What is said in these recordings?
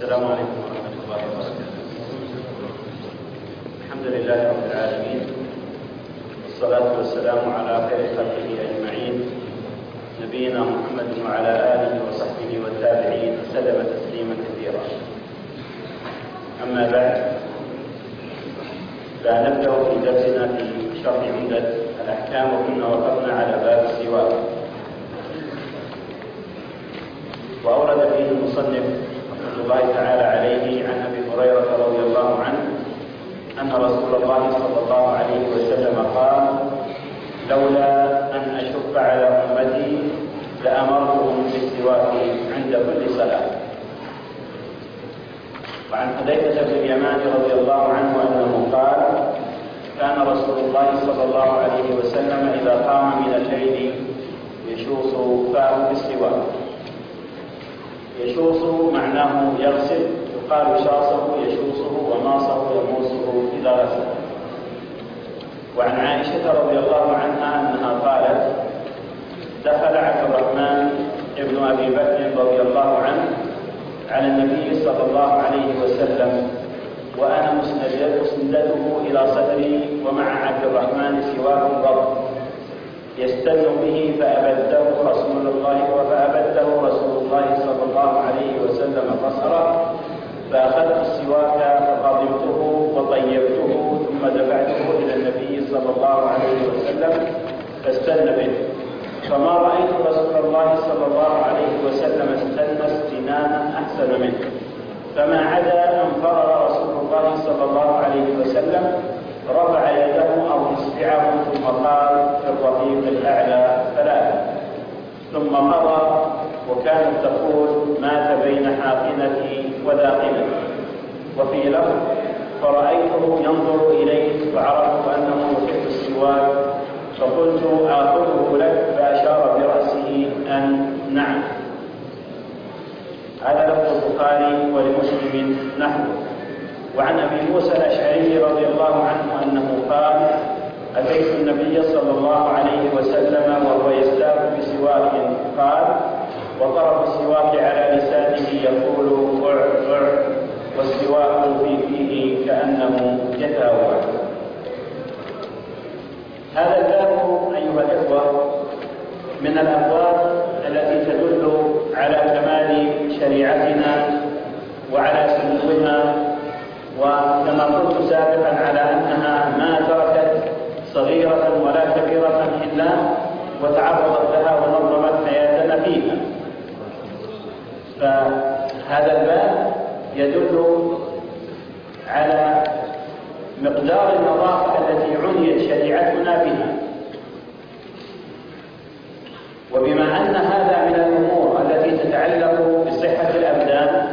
السلام عليكم ورحمة الله وبركاته. الحمد لله رب العالمين، والصلاة والسلام على خير خلقه أجمعين، نبينا محمد وعلى آله وصحبه والتابعين وسلم تسليما كثيرا. أما بعد، فنبدأ في درسنا في شرح عمدة الأحكام، وكنا وقفنا على باب السواك، وأورد فيه المصنف رحمة الله تعالى عليه عن أبي هريرة رضي الله عنه أن رسول الله صلى الله عليه وسلم قال: لولا أن أشق على أمتي لأمرتهم بالسواك عند كل صلاة. وعن حذيفة بن اليمان رضي الله عنه أنه قال: كان رسول الله صلى الله عليه وسلم إذا قام من الليل يشوص فاه بالسواك. يشوص معناه يغسل، يقال شاصه يشوصه، وماصه يموسه إذا غسل. وعن عائشة رضي الله عنها أنها قالت: دخل عبد الرحمن ابن أبي بكر رضي الله عنه على النبي صلى الله عليه وسلم وأنا مسندته إلى صدري، ومع عبد الرحمن سواك ضرب يستن به، فأبده رسول الله صلى الله عليه وسلم بصره، فأخذت السواك فقضمته وطيبته، ثم دفعته إلى النبي صلى الله عليه وسلم فاستن به، فما رأيت رسول الله صلى الله عليه وسلم استن استنانا أحسن منه، فما عدا أن فرغ رسول الله صلى الله عليه وسلم رفع يده أو إصبعه ثم قال في الرفيق الأعلى ثلاثة، ثم مضى، وكانت تقول: مات بين حاقنتي وذاقنتي. وفي لفظ: فرأيته ينظر إليه فعرفت أنه يحب السواك، فقلت: آخذه لك، فأشار برأسه أن نعم. هذا لفظ البخاري ولمسلم نحوه. وعن أبي موسى الأشعري رضي الله عنه أنه قال: أتيت النبي صلى الله عليه وسلم وهو يستاك بسواك، قال: وطرف السواك على لسانه يقول: عع، والسواك في فيه كأنه يتهوى. هذا الباب أيها الإخوة من الأبواب التي تدل على كمال شريعتنا وعلى سموها، وكما قلت سابقا على أنها ما تركت صغيرة ولا كبيرة إلا وتعرضت لها ونظمت حياتنا فيها. فهذا الباب يدل على مقدار النظافة التي عنيت شريعتنا بها. وبما أن هذا من الأمور التي تتعلق بصحة الأبدان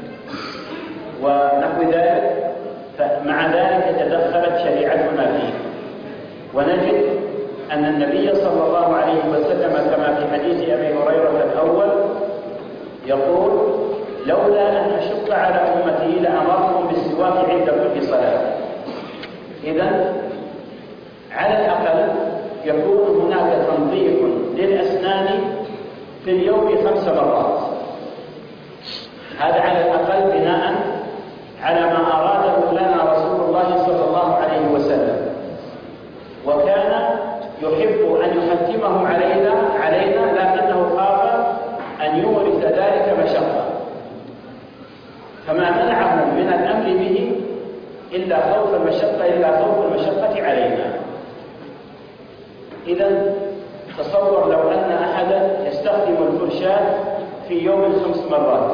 ونحو ذلك، فمع ذلك تدخلت شريعتنا فيه. ونجد أن النبي صلى الله عليه وسلم كما في حديث أبي هريرة الأول يقول: لولا أن أشق على أمتي لأمرتهم بالسواك عند كل صلاة. إذن على الأقل يكون هناك تنظيف للأسنان في اليوم 5 مرات. هذا على الأقل بناء على ما أراده لنا رسول الله صلى الله عليه وسلم، وكان يحب أن يحتمه علينا، لكنه خاف أن يورث ذلك مشقة، فما منعه من الأمر به إلا خوف المشقة علينا. إذن تصور لو أن أحدا يستخدم الفرشاة في يوم 5 مرات،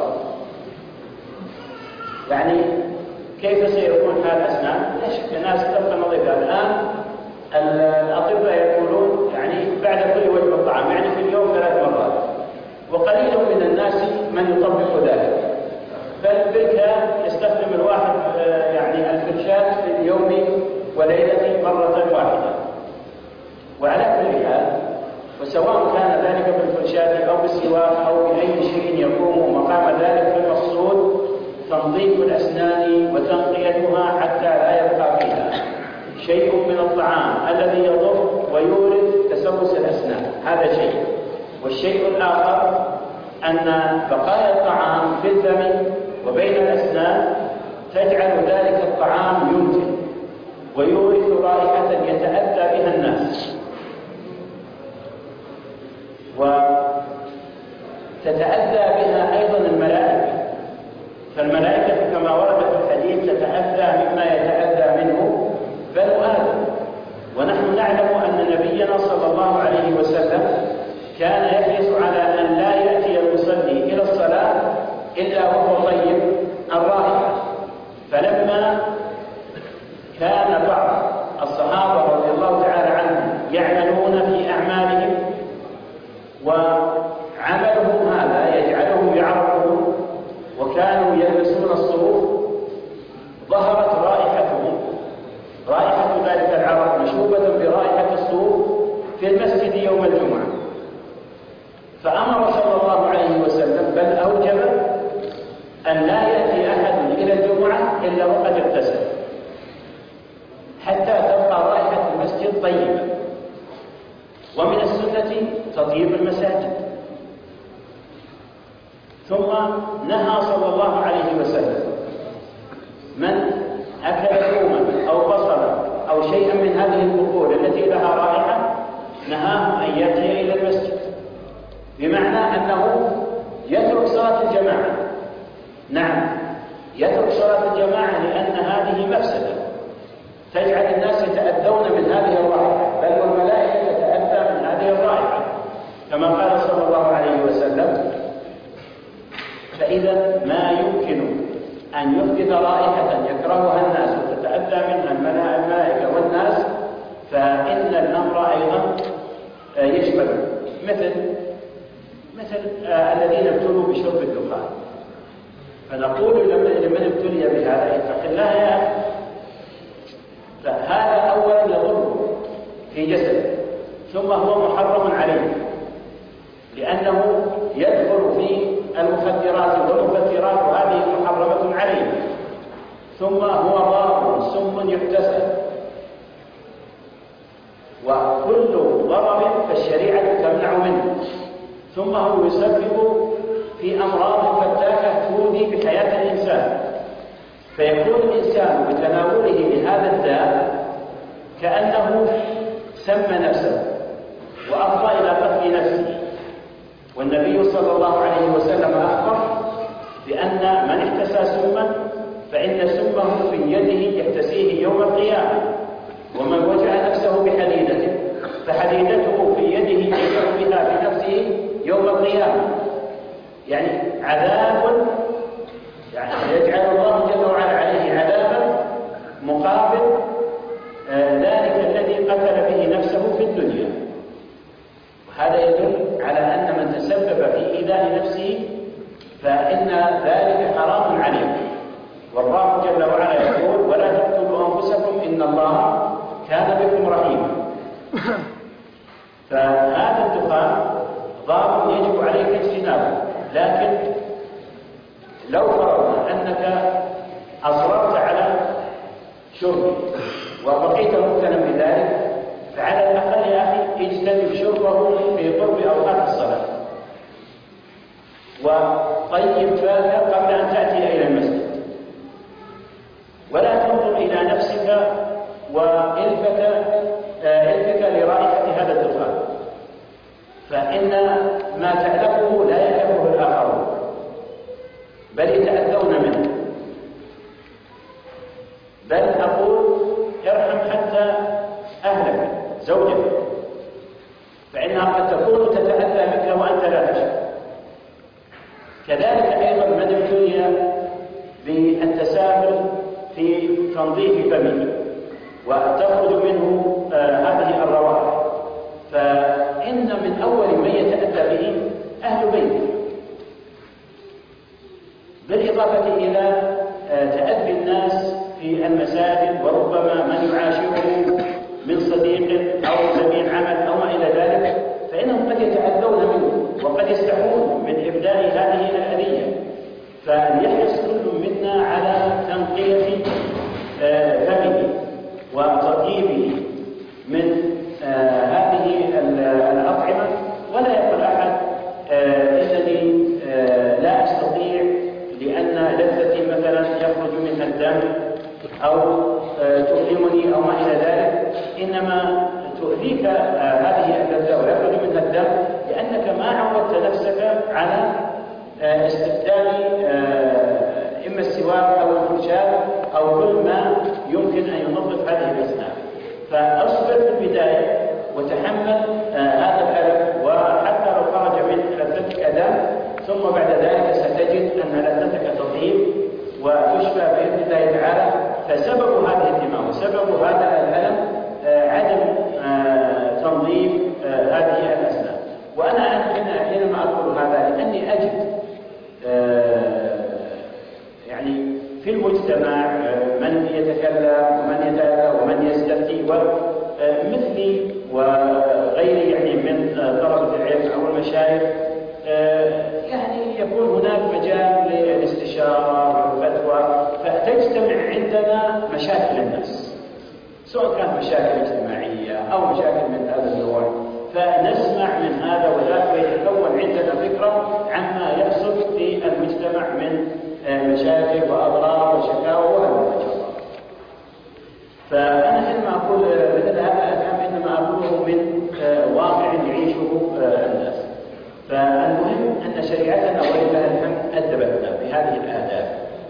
يعني كيف سيكون حال الأسنان؟ لا شك الناس تبقى نظيفة. الآن الأطباء يقولون يعني بعد كل وجبة طعام، يعني في اليوم 3 مرات، وقليل من الناس من يطبق ذلك، بل بالكاد يستخدم الواحد يعني الفرشاة في اليوم وليلة مرة واحدة. وعلى كل حال، وسواء كان ذلك بالفرشاة أو بالسواك أو بأي شيء يقوم مقام ذلك، فالمقصود تنظيف الأسنان وتنقيتها حتى لا يبقى فيها شيء من الطعام الذي يضر ويورث تسوس الأسنان، هذا شيء. والشيء الآخر أن بقايا الطعام في الفم وبين الأسنان تجعل ذلك الطعام ينتن ويورث رائحة يتأذى بها الناس، وتتأذى بها أيضا الملائكة. فالملائكة كما ورد في الحديث تتأذى مما يتأذى منه بنو آدم. ونحن نعلم أن نبينا صلى الله عليه وسلم كان يحرص على أن لا يأتي المصلي إلى الصلاة إلا وهو طيب الرائحة. فلما كان بعض الصحابة رضي الله تعالى عنهم يعملون في أعمالهم وعملهم هذا يجعلهم يعرقون وكانوا يلبسون الصوف، ظهرت رائحة ذلك العرق مشوبة برائحة الصوف في المسجد يوم الجمعة. فأمر صلى الله عليه وسلم بل أوجب أن لا يأتي أحد إلى الجمعة إلا وقد اغتسل حتى تبقى رائحة المسجد طيبة. ومن السنة تطيب المساجد. ثم نهى صلى الله عليه وسلم من أكل ثوما أو بصلا أو شيئا من هذه البخور التي لها رائحة، نهاه أن يأتي إلى المسجد، بمعنى أنه يترك صلاة الجماعة. نعم، يترك صلاة الجماعة لأن هذه مفسدة تجعل الناس يتأذون من هذه الرائحة، بل والملائكة تتأذى من هذه الرائحة كما قال صلى الله عليه وسلم. فإذا ما يمكن أن يحدث رائحة يكرهها الناس وتتأذى منها الملائكة والناس، فإن الأمر أيضا يشمل مثل الذين ابتلوا بشرب الدخان. فنقول لمن ابتلي بهذا اتق الله يا أخي. فهذا أولا يضر في جسده، ثم هو محرم عليه لأنه يدخل في المخدرات والمفترات وهذه محرمة عليه. ثم هو ضار سم يحتسب، وكل ضرر فالشريعة تمنع منه. ثم هو يسبب في أمراض فتاكة تودي بحياة الإنسان، فيكون الإنسان بتناوله لهذا الداء كأنه سمى نفسه وأفضى إلى قتل نفسه. والنبي صلى الله عليه وسلم أخبر بأن من احتسى سما فإن سمه في يده يحتسيه يوم القيامة، ومن وجع نفسه بحديدته فحديدته في يده يجع بها بنفسه يوم القيامة. يعني عذاب، يعني يجعل الله جل وعلا عليه عذابا مقابل ذلك الذي قتل به نفسه في الدنيا. وهذا يدل على أن من تسبب في إيذاء نفسه فإن ذلك حرام عليه. والله جل وعلا يقول: ولا تقتلوا أنفسكم إن الله كان بكم رحيما. فهذا الدخان ضار يجب عليك اجتنابه. لكن لو فرضنا أنك أصررت على شربه وبقيت مبتلا بذلك، فعلى الأقل يا أخي اجتنب شربه في قرب أوقات الصلاة، وطيب فاك قبل أن تأتي إلى المسجد، ولا تنظر إلى نفسك وإلفك لرائحة هذا الدخان، فإن ما تألفه لا يألفه الآخرون بل يتأذون منه. بل أقول ارحم حتى أهلك، زوجك، فإنها قد تكون تتأذى منك وأنت لا تشعر. كذلك أيضا من ابتلي بالتساهل في تنظيف فمه وتخرج منه هذه الروائح، فإن من أول من يتأذى به أهل بيته، بالإضافة إلى تأذي الناس في المساجد، وربما من يعاشره من صديق أو زميل عمل أو ما إلى ذلك، فإنهم قد يتأذون منه وقد يستحون من إبداء هذه الأذية. فليحرص كل منا على تنقية فمه وتطيبه من هذه الأطعمة، ولا يقول أحد إنني لا أستطيع لأن لذة منها الدم أو تؤلمني أو ما إلى ذلك، إنما تؤذيك هذه اللذة ويخرج منها الدم لأنك ما عودت نفسك على استخدام إما السواك أو الفرشاة أو كل ما يمكن أن ينظف هذه الأسنان. فأصبر في البداية وتحمل هذا الألم، وحتى لو خرج من لذتك دم ثم بعد ذلك ستجد أن لذتك تطيب وتشفى بإذن الله تعالى. فسبب هذه الدماء وسبب هذا الألم عدم تنظيف هذه الأسنان. وأنا حينما أقول هذا لأني أجد يعني في المجتمع من يتكلم ومن يتأذى ومن يستفتي مثلي وغيري يعني من طلبة العلم أو المشايخ، يعني يكون هناك مجال للاستشارة والفتوى، فتجتمع عندنا مشاكل الناس سواء كانت مشاكل اجتماعية أو مشاكل من هذا النوع، فنسمع من هذا وذاك ويتكون عندنا فكرة عما يحصل في المجتمع من مشاكل وأضرار وشكاوى وهذا. فأنا حينما أقول مثل هذا الكلام إنما أقوله من واقع يعيشه الناس. فالمهم أن شريعتنا ولله الحمد أدبتنا بهذه الآداب.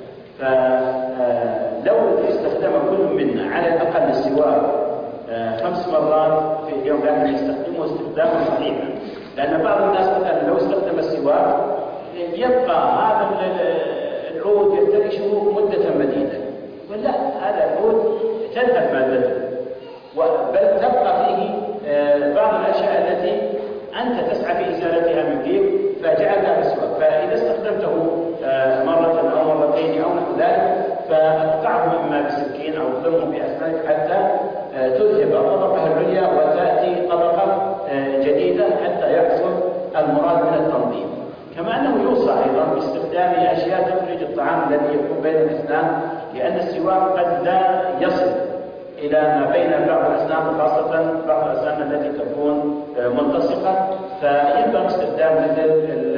فلو استخدم كل منا على الأقل السواك 5 مرات في اليوم لكن يستخدمه استخداما صحيحا، لأن بعض الناس مثلا لو استخدم السواك يبقى هذا العود يفترشه مدة مديدة، ولا هذا العود تذهب مادته، بل تبقى فيه بعض الأشياء التي أنت تسعى في إزالتها من فيك فجعلها بالسواك. فإذا استخدمته مرة أو مرتين أو نحو ذلك فاقطعه إما بسكين أو ضمه بأسنانك حتى تذهب الطبقة العليا وتأتي طبقة جديدة حتى يحصل المراد من التنظيف. كما أنه يوصى أيضا باستخدام أشياء تخرج الطعام الذي يكون بين الأسنان، لأن السواك قد لا يصل إلى ما بين بعض الأسنان، خاصة بعض الأسنان التي تكون ملتصقة، فينبغي استخدام مثل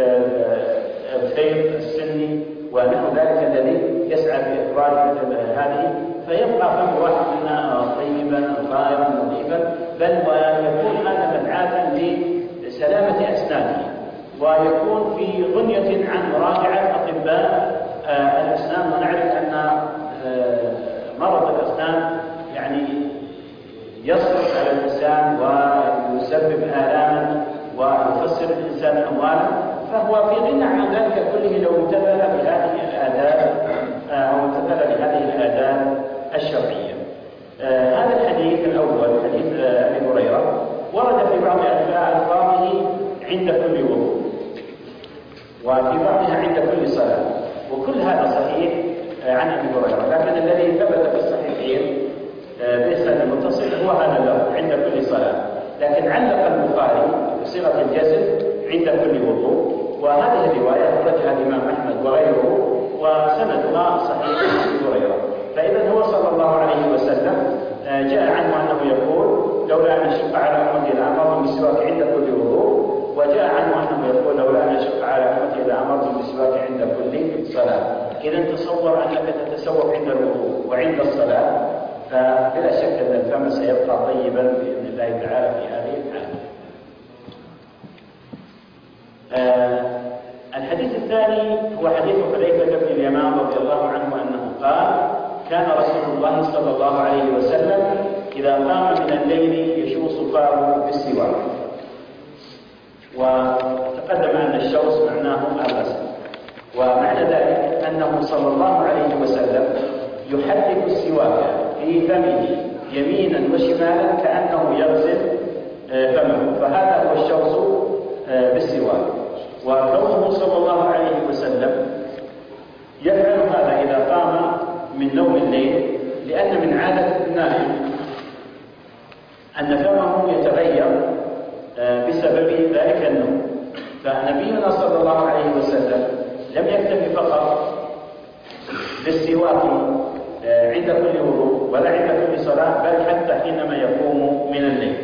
الخيط السني ونحو ذلك الذي يسعى في إخراج مثل هذه، فيبقى فم الواحد منا طيبا طاهرا نظيفا، بل ويكون هذا مدعاة لسلامة أسنانه، ويكون في غنية عن مراجعة أطباء الأسنان. ونعرف أن مرض الأسنان يعني يصرف على الإنسان ويسبب آلاما ويخسر الإنسان أموالا، فهو في غنى عن ذلك كله لو امتثل بهذه الآداب أو امتثل بهذه الآداب الشرعية. هذا الحديث الأول حديث أبي هريرة ورد في بعض ألفاظه عند كل وضوء وفي بعضها عند كل صلاة، وكل هذا صحيح عن أبي هريرة، لكن الذي ثبت في الصحيحين بإسناد المتصل هو هذا اللفظ عند كل صلاة، لكن علق البخاري بصيغة الجزم عند كل وضوء، وهذه الرواية أخرجها الإمام أحمد وغيره وسندها صحيح عن أبي هريرة. فإذا هو صلى الله عليه وسلم جاء عنه أنه يقول لولا أن أشق على أمتي لأمرهم بالسواك عند كل وضوء، وجاء عنه أنه يقول لولا أن أشق على أمتي لأمرهم بالسواك عند كل صلاة. إذا تصور أنك تتسوق عند الوضوء وعند الصلاة، فبلا شك أن الفم سيبقى طيبا بإذن الله تعالى في هذه الحالة. الحديث الثاني هو حديث حذيفة بن اليمان رضي الله عنه أنه قال كان رسول الله صلى الله عليه وسلم إذا قام من الليل يشوص فاه بالسواك. وتقدم أن الشوص معناه الغسل، ومعنى ذلك أنه صلى الله عليه وسلم يحرك السواك في فمه يمينا وشمالا كأنه يغسل فمه، فهذا هو الشوص بالسواك. وكونه صلى الله عليه وسلم يفعل هذا إذا قام من نوم الليل، لأن من عادة النائم أن فمه يتغير بسبب ذلك النوم. فنبينا صلى الله عليه وسلم لم يكتفي فقط بالسواك عند كل وضوء ولا عند كل صلاة، بل حتى حينما يقوم من الليل.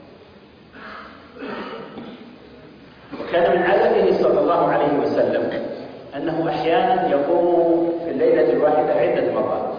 وكان من عادته صلى الله عليه وسلم أنه أحيانا يقوم في الليلة الواحدة عدة مرات،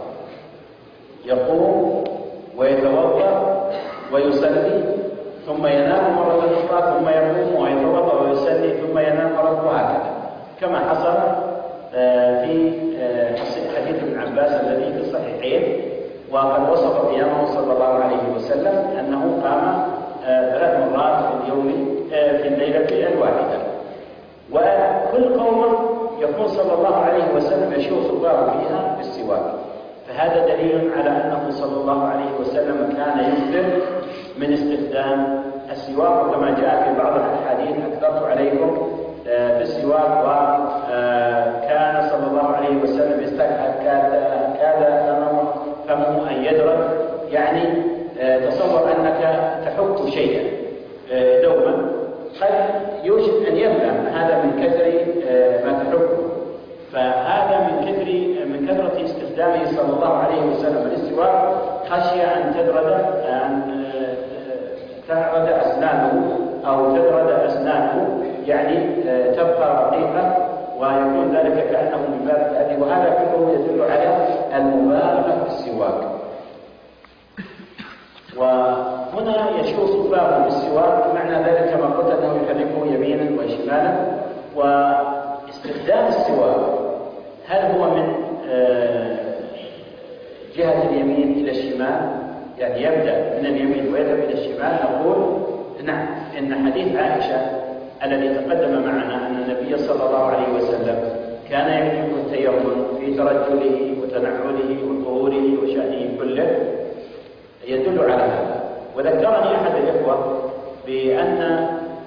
يقوم ويتوضأ ويصلي ثم ينام مرة أخرى ثم يقوم ويتوضأ ويصلي ثم ينام مرة، وهكذا كما حصل في حديث ابن عباس الذي في الصحيحين، وقد وصف قيامه صلى الله عليه وسلم أنه قام 3 مرات في اليوم في الليلة الواحدة. وكل قوم يكون صلى الله عليه وسلم يشوف صباه فيها بالسواك، فهذا دليل على أنه صلى الله عليه وسلم كان يكثر من استخدام السواك، وكما جاء في بعض الأحاديث أكثرت عليكم بالسواك، وكان صلى الله عليه وسلم يستكثر كاد فمه أن يدرك، يعني تصور أنك تحك شيئا دوما قد يوشك أن يبلع هذا من كثر ما تحكه، فهذا من كثرة استخدامه صلى الله عليه وسلم للسواك خشي أن تعرض أسنانه أو تبرد أسنانه، يعني تبقى رقيقة، ويكون ذلك كأنه من باب التأدي، وهذا كله يدل على المبالغة في السواك. وهنا يشوف صباه بالسواك، معنى ذلك كما قلت أنه يحركه يمينا وشمالا. واستخدام السواك هل هو من جهة اليمين إلى الشمال، يعني يبدأ من اليمين ويذهب إلى الشمال؟ نقول نعم، إن حديث عائشة الذي تقدم معنا أن النبي صلى الله عليه وسلم كان يعجبه التيمم في ترجله وتنعله وطهوره وشأنه كله يدل على هذا. وذكرني أحد الإخوة بأن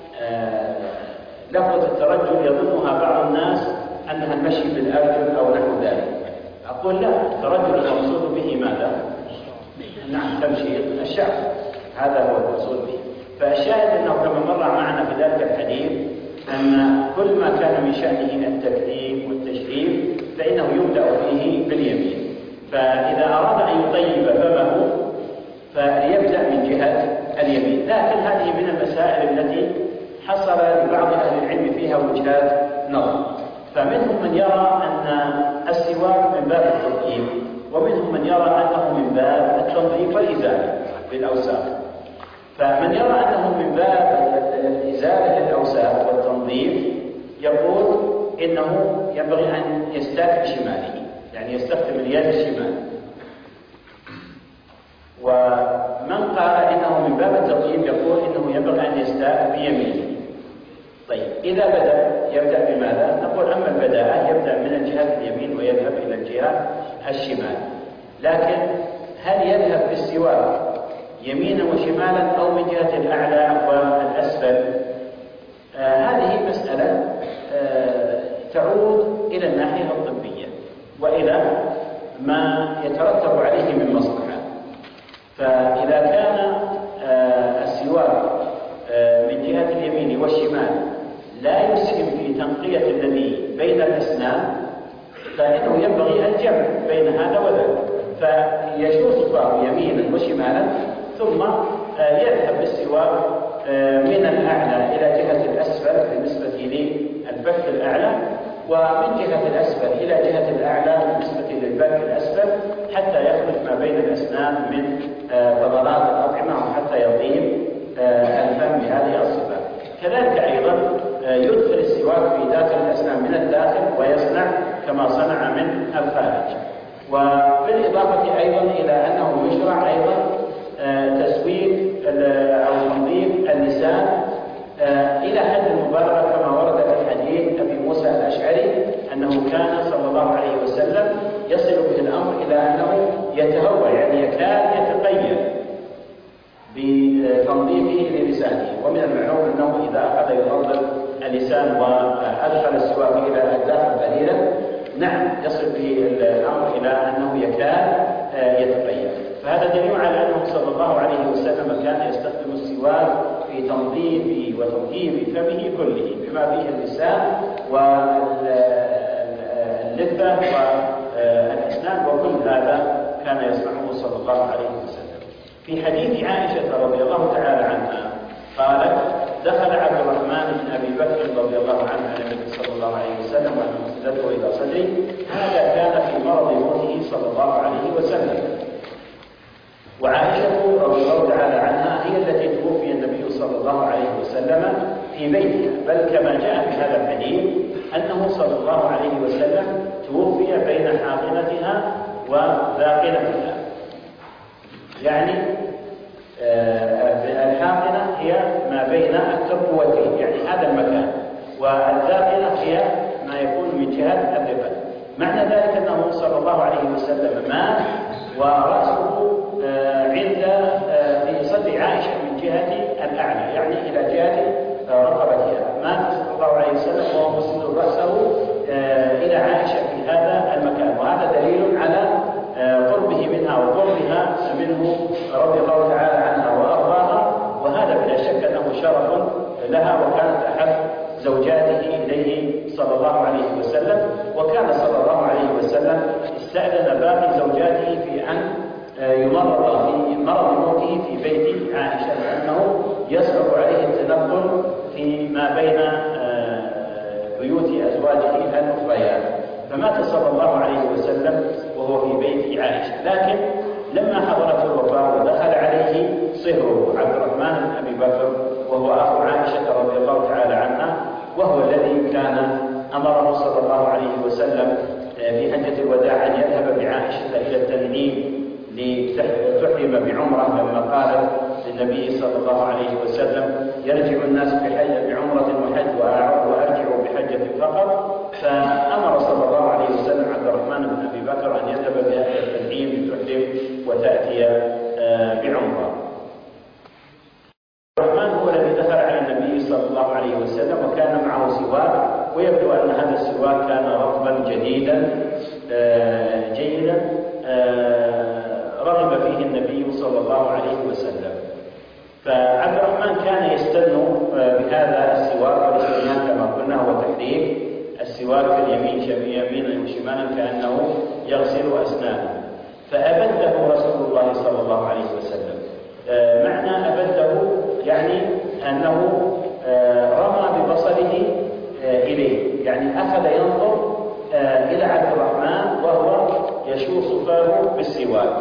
لفظة الترجل يظنها بعض الناس أنها المشي بالأرجل أو نحو ذلك. أقول لا، الترجل المقصود به ماذا؟ نعم، تمشيط الشعر، هذا هو المقصود به. فالشاهد أنه كما مر معنا في ذلك الحديث أن كل ما كان من شأنه التكريم والتشريف فإنه يبدأ فيه باليمين، فإذا أراد أن يطيب فمه فليبدأ من جهة اليمين. لكن هذه من المسائل التي حصل لبعض أهل العلم فيها وجهات نظر، فمنهم من يرى أن السواك من باب التطيب، ومنهم من يرى أنه من باب التنظيف والإزالة للأوساخ. فمن يرى أنه من باب الإزالة للأوساخ والتنظيف يقول إنه ينبغي أن يستاك بشماله، يعني يستخدم اليد الشمال. ومن قال إنه من باب التطيب يقول إنه ينبغي أن يستاك بيمينه. طيب، إذا يبدأ بماذا؟ نقول أما البداءة يبدأ من الجهة اليمين ويذهب إلى الجهة الشمال. لكن هل يذهب بالسواك يمينا وشمالا أو من جهة الأعلى والأسفل؟ هذه مسألة تعود إلى الناحية الطبية وإلى ما يترتب عليه من مصلحة. فإذا كان السواك من جهة اليمين والشمال لا يسهم في تنقية الذي بين الأسنان فإنه ينبغي الجمع بين هذا وذاك، فيشوف صباه يمينا وشمالا ثم يذهب بالسواك من الأعلى إلى جهة الأسفل بالنسبة للفك الأعلى، ومن جهة الأسفل إلى جهة الأعلى بالنسبة للفك الأسفل، حتى يخرج ما بين الأسنان من فضلات الأطعمة وحتى يطيب الفم بهذه الصفة. كذلك أيضا يدخل السواك في داخل الأسنان من الداخل ويصنع كما صنع من الخارج. وبالإضافة أيضا إلى أنه يشرع أيضا تسويق أو تنظيف اللسان إلى حد المبالغة، كما ورد في الحديث أبي موسى الأشعري أنه كان صلى الله عليه وسلم يصل به الأمر إلى أنه يتهوى، يعني يكاد يتقيد بتنظيفه للسانه. ومن المعلوم أنه إذا أخذ ينظف اللسان وأدخل السواك إلى الداخل قليلا نعم يصل به الأمر إلى أنه يكاد يتقيد. فهذا دليل على أنه صلى الله عليه وسلم كان يستخدم السواك في تنظيف وتطيب فمه كله بما فيه اللسان واللثة والأسنان، وكل هذا كان يصنعه صلى الله عليه وسلم. في حديث عائشة رضي الله تعالى عنها قالت: دخل عبد الرحمن بن أبي بكر رضي الله عنه على النبي صلى الله عليه وسلم نزلته إلى صدري. هذا كان في مرض موته صلى الله عليه وسلم. وعائشة رضي الله تعالى عنها هي التي توفي النبي صلى الله عليه وسلم في بيتها، بل كما جاء في هذا الحديث أنه صلى الله عليه وسلم توفي بين حاقنتها وذاقنتها. يعني الحاقنة هي ما بين التربوتين، يعني هذا المكان، والذاقنة هي ما يكون من جهة الربا. معنى ذلك أنه صلى الله عليه وسلم مات ورأسه عند في صدر عائشة من جهة الأعلى، يعني إلى جهة رقبتها. مات صلى الله عليه وسلم وهو مسند رأسه إلى عائشة في هذا المكان، وهذا دليل على قربه منها وقربها منه رضي الله تعالى عنها وأرضاها، وهذا بلا شك أنه شرف لها، وكانت أحب زوجاته إليه صلى الله عليه وسلم. وكان صلى الله عليه وسلم استأذن باقي زوجاته في أن يمرض في مرض موته في بيت عائشة، لأنه يصعب عليه التنقل فيما بين بيوت أزواجه الأخريات. فمات صلى الله عليه وسلم وهو في بيت عائشة. لكن لما حضرت الوفاة ودخل عليه صهره عبد الرحمن بن أبي بكر وهو أخو عائشة رضي الله تعالى عنها، وهو الذي كان أمره صلى الله عليه وسلم في حجة الوداع أن يذهب بعائشة إلى التنعيم لتحرم بعمرة، لما قالت للنبي صلى الله عليه وسلم: يرجع الناس بعمرة وحج وأرجع بحجة فقط. فأمر صلى الله عليه وسلم عبد الرحمن بن أبي بكر أن يذهب بها إلى التنعيم لتحرم وتأتي بعمرة. عبد الرحمن هو الذي دخل على النبي صلى الله عليه وسلم وكان معه سواك، ويبدو أن هذا السواك كان رطبا جديدا جيدا رغب فيه النبي صلى الله عليه وسلم. فعبد الرحمن كان يستن بهذا السواك، والاستنان كما قلنا هو تحريك السواك اليمين يمينا وشمالا كأنه يغسل أسنانه. فأبده رسول الله صلى الله عليه وسلم. معنى أبده يعني أنه رمى ببصره إليه، يعني أخذ ينظر إلى عبد الرحمن وهو يشوص فاه بالسواك.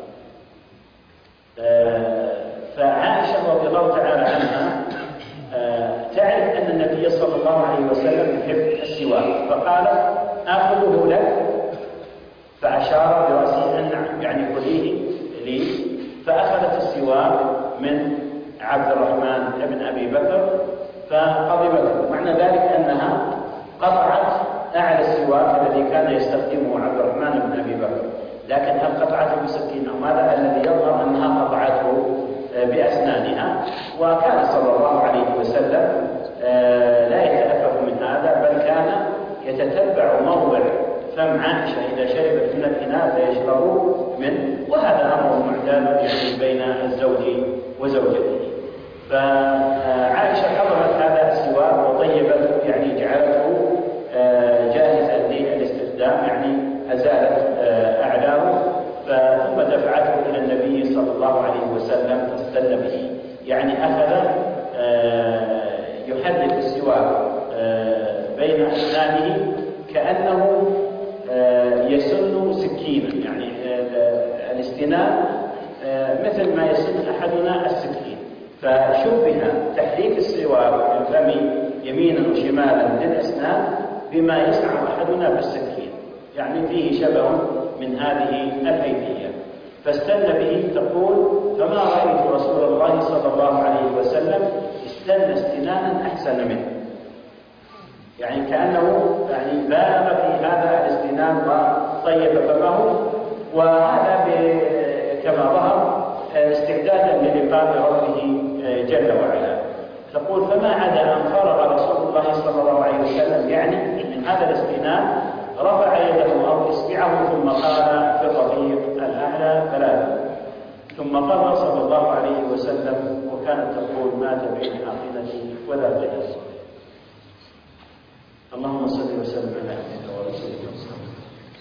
فعائشة رضي الله تعالى عنها تعرف أن النبي صلى الله عليه وسلم يحب السواك، فقالت: آخذه لك؟ فأشار برأسه أن نعم، يعني خذيه لي. فأخذت السواك من عبد الرحمن بن أبي بكر فقضبته. معنى ذلك أنها قطعت أعلى السواك الذي كان يستخدمه عبد الرحمن بن أبي بكر، لكن هل قطعته بسكينة؟ وهذا الذي يظهر أنها قطعته بأسنانها. وكان صلى الله عليه وسلم لا يتأفف من هذا، بل كان يتتبع موضع فم عائشة إذا شربت من الإناء فيشرب منه، وهذا أمر معتاد يعني بين الزوج وزوجته. فعائشة حضرت هذا السواك وطيبته، يعني جعلته جاهزا للاستخدام، يعني أزالت أعلاه، ثم دفعته إلى النبي صلى الله عليه وسلم فاستن به، يعني أخذ يحرك السواك بين أسنانه كأنه يسن سكينا، يعني الاستنان مثل ما يسن أحدنا السكين. فشبه تحريك السواك بالفم يمينا وشمالا للأسنان بما يصنع أحدنا بالسكين، يعني فيه شبه من هذه الحيثية. فاستن به. تقول: فما رأيت رسول الله صلى الله عليه وسلم استنى استنانا أحسن منه، يعني كأنه يعني بالغ في هذا الاستنان وطيب فمه، وهذا كما ظهر استعدادا للقاء ربه جل وعلا. تقول: فما عدا أن فرغ رسول الله صلى الله عليه وسلم يعني من هذا الاستنان رفع يده أو إصبعه ثم قال في الرفيق الأعلى ثلاثة، ثم قال صلى الله عليه وسلم: وكانت تقول: مات بين حاقنتي وذاقنتي. اللهم صل وسلم على عبدك ورسولك محمد.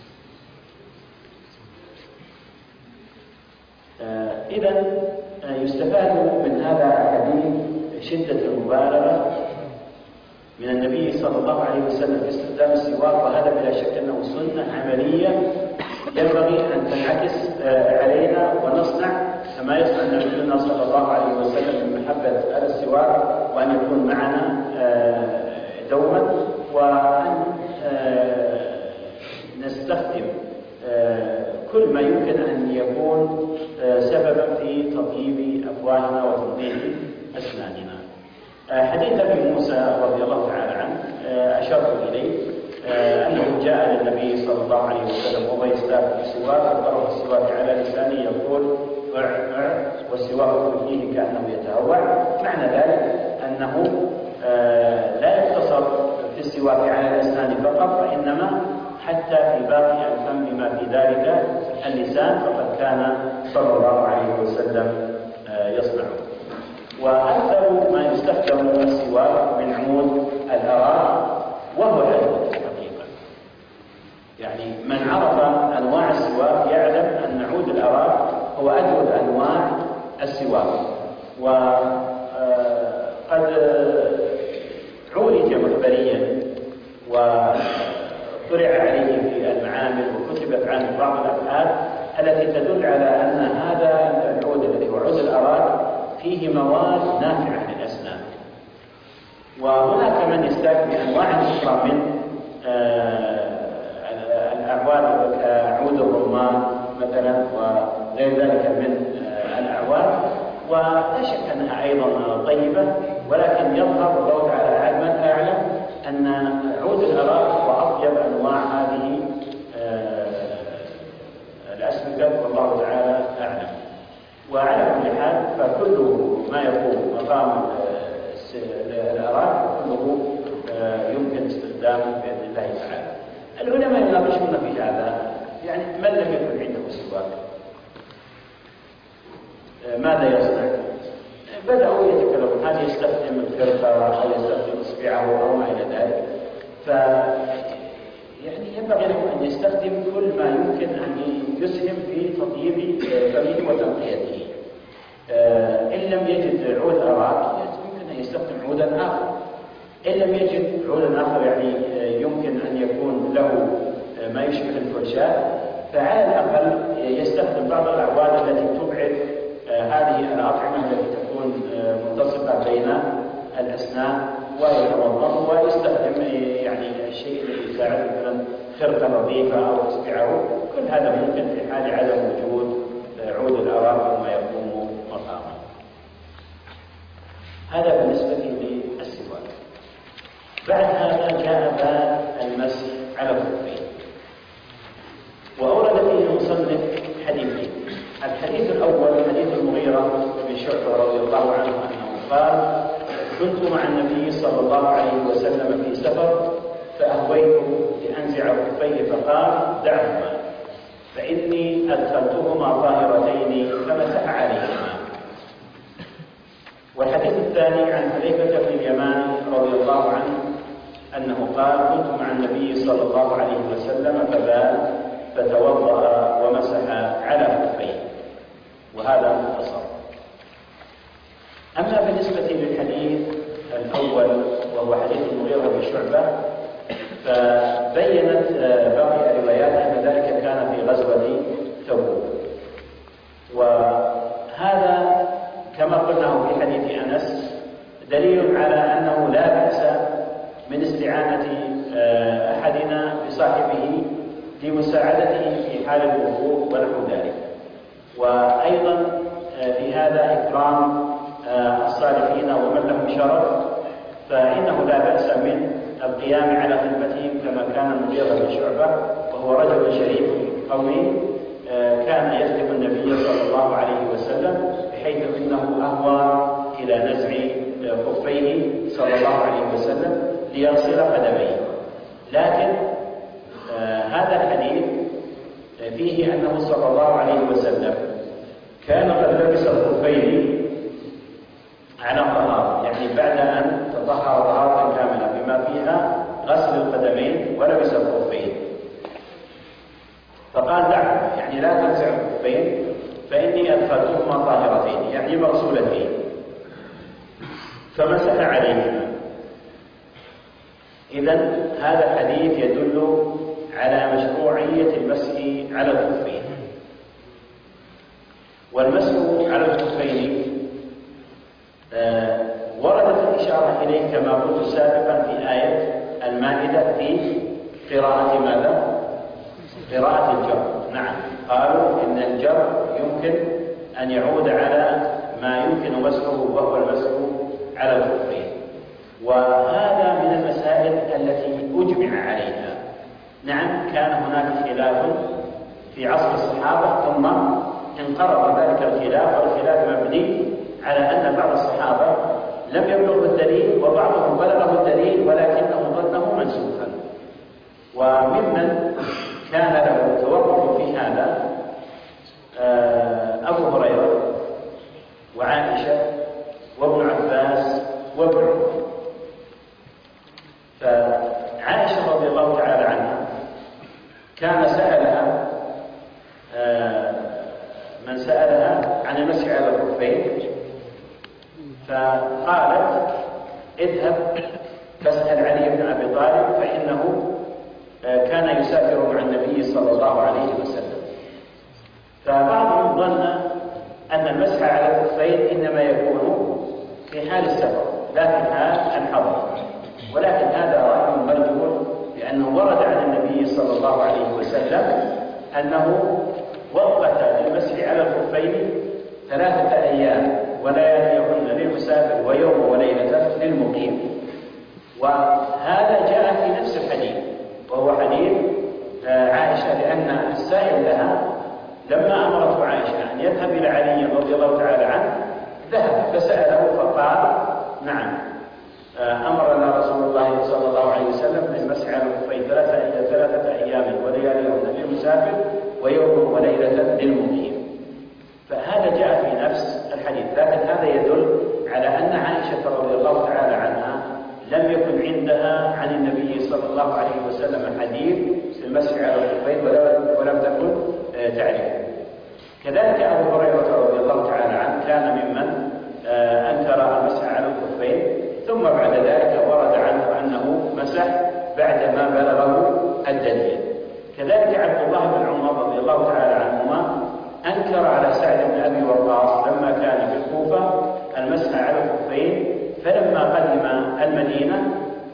إذا يستفاد من هذا الحديث شدة المبالغة من النبي صلى الله عليه وسلم في استخدام السواك، وهذا بلا شك أنه سنة عملية ينبغي أن تنعكس علينا ونصنع كما يصنع نبينا صلى الله عليه وسلم من محبة السواك، وأن يكون معنا دوما، وأن نستخدم كل ما يمكن أن يكون سببا في تطيب أفواهنا وتنظيف أسناننا. حديث أبي موسى رضي الله تعالى عنه أشرت إليه أنه جاء للنبي صلى الله عليه وسلم وهو يستاك بالسواك، فضرب السواك على لسانه يقول والسواك في فيه كأنه يتهوع. معنى ذلك أنه لا يقتصر في السواك على الأسنان فقط، وإنما حتى في باقي الفم بما في ذلك اللسان، فقد كان صلى الله عليه وسلم يصنعه. وأكثر ما يستخدم السواك من عمود الأراك، وهو الأجود حقيقة. يعني من عرف أنواع السواك يعلم أن عود الأراك هو أجود أنواع السواك، وقد عولج مخبريا وطلع عليه في المعامل وكتبت عنه بعض الأبحاث التي تدل على أن هذا العود الذي هو عود الأراك فيه مواد نافعة للأسنان. وهناك من يستاك بأنواع أخرى من الأعواد كعود الرمان مثلا وغير ذلك من الأعواد، ولا شك أنها أيضا طيبة، ولكن يظهر والله تعالى أعلم أن عود الأراك هو أطيب أنواع هذه الأسمدة، والله تعالى أعلم. وعلى كل حال فكل ما يقوم مقام الأراك كله يمكن استخدامه بإذن الله تعالى. العلماء يناقشون في هذا، يعني من لم يكن عنده سواك ماذا يصنع؟ بدأوا يتكلمون هل يستخدم الفرقة أو يستخدم إصبعه أو ما إلى ذلك. يعني ينبغي له أن يستخدم كل ما يمكن أن يسهم في تطيب فمه وتنقيته. إن لم يجد عود أراك يمكن أن يستخدم عودا آخر. إن لم يجد عودا آخر يعني يمكن أن يكون له ما يشبه الفرشاة، فعلى الأقل يستخدم بعض الأعواد التي تبعد هذه الأطعمة التي تكون ملتصقة بين الأسنان، ويتوضأ ويستخدم يعني الشيء الذي يساعد مثلا خرقة نظيفة أو إصبعه. كل هذا ممكن في حال عدم وجود عود الأراك وما يقوم مقامه. هذا بالنسبة للسواك. بعد هذا جاء باب المسح على الخفين، وأورد فيه المصنف حديثين. الحديث الأول حديث المغيرة بن شعبة رضي الله عنه أنه قال: كنت مع النبي صلى الله عليه وسلم في سفر فأهويت لأنزع خفيه فقال: دعهما فإني أدخلتهما طاهرتين فمسح عليهما. والحديث الثاني عن حذيفة بن اليمان رضي الله عنه أنه قال: كنت مع النبي صلى الله عليه وسلم فبال فتوضأ ومسح على خفيه. وهذا مختصر. أما بالنسبة للحديث الأول وهو حديث المغيرة بن شعبة، فبينت باقي الروايات أن ذلك كان في غزوة تبوك، وهذا كما قلنا في حديث أنس دليل على أنه لا بأس من استعانة أحدنا بصاحبه لمساعدته في حال الوضوء ونحو ذلك. وأيضا في هذا إكرام الصالحين ومن لهم شرف، فإنه لا بأس من القيام على خدمتهم كما كان المغيرة بن شعبة، وهو رجل شريف قوي كان يخدم النبي صلى الله عليه وسلم، بحيث إنه أهوى إلى نزع خفيه صلى الله عليه وسلم ليغسل قدميه. لكن هذا الحديث فيه أنه صلى الله عليه وسلم كان قد لبس الخفين على طهارة، يعني بعد أن تطهر طهارة كاملة بما فيها غسل القدمين ولبس الخفين، فقال: دعهما، يعني لا تنزع الخفين فإني أدخلتهما طاهرتين، يعني مغسولتين، فمسح عليهما. إذن هذا الحديث يدل على مشروعية المسح على الخفين. والمسح على الخفين وردت الإشارة إليه كما قلت سابقا في آية المائدة في قراءة ماذا؟ قراءة الجر. نعم، قالوا إن الجر يمكن أن يعود على ما يمكن مسحه وهو المسح على الخفين، وهذا من المسائل التي أجمع عليها. نعم، كان هناك خلاف في عصر الصحابة ثم انقرض ذلك الخلاف، والخلاف مبني على أن بعض الصحابة لم يبلغ الدليل وبعضهم بلغه الدليل ولكنه ظنه منسوخا. وممن كان له توقف في هذا أبو هريرة وعائشة وابن عباس وابن عمر. فعائشة رضي الله تعالى عنها كان سألها من سألها عن المسح على الخفين، فقالت اذهب فاسأل علي بن أبي طالب فإنه كان يسافر مع النبي صلى الله عليه وسلم. فبعضهم ظن أن المسح على الخفين إنما يكون في حال السفر لا في حال الحضر، ولكن هذا رأي مرجوح، لأنه ورد عن النبي صلى الله عليه وسلم أنه وقت للمسح على الخفين 3 أيام ولياليهن للمسافر ويوم وليلة للمقيم. وهذا جاء في نفس الحديث، وهو حديث عائشة، لأن السائل لها لما أمرته عائشة أن يذهب إلى علي رضي الله تعالى عنه ذهب فسأله فقال نعم أمرنا رسول الله صلى الله عليه وسلم بالمسح على الخفين 3 أيام ولياليهن للمسافر ويوم وليلة للمقيم. فهذا جاء في نفس الحديث، لكن هذا يدل على أن عائشة رضي الله تعالى عنها لم يكن عندها عن النبي صلى الله عليه وسلم حديث في المسح على الخفين ولم تكن تعرفه. كذلك أبو هريرة رضي الله تعالى عنه كان ممن أنكر المسح على الخفين، ثم بعد ذلك ورد عنه أنه مسح بعدما بلغه الدليل. كذلك عبد الله بن عمر رضي الله تعالى عنهما أنكر على سعد بن أبي وقاص لما كان في الكوفة المسح على الخفين، فلما قدم المدينة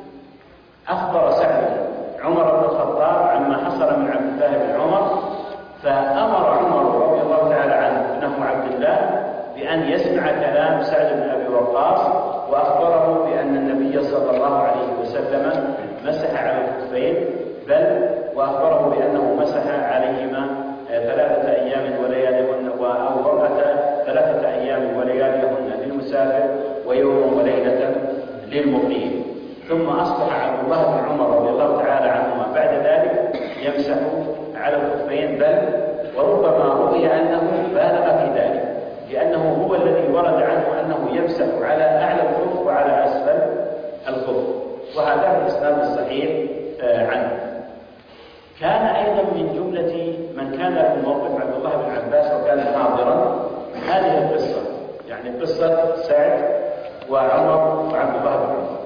أخبر سعد عمر بن الخطاب عما حصل من عبد الله بن عمر، فأمر عمر رضي الله تعالى عنه ابنه عبد الله بأن يسمع كلام سعد بن أبي وقاص، وأخبره بأن النبي صلى الله عليه وسلم مسح على الخفين، بل وأخبره بأنه مسح عليهما 3 أيام ولياليهن أو 3 أيام ولياليهن للمسافر ويوم وليلة للمقيم. ثم أصبح عبد الله بن عمر رضي الله تعالى عنهما بعد ذلك يمسح على الخفين، بل وربما روي أنه بالغ في ذلك، لأنه هو الذي ورد عنه أنه يمسح على أعلى الخف وعلى أسفل الخف، وهذا الإسناد الصحيح عنه. كان أيضا من جملة من كان في موقف عبد الله بن عباس وكان حاضرا هذه القصة، يعني قصة سعد وعمر وعبد الله بن عمر.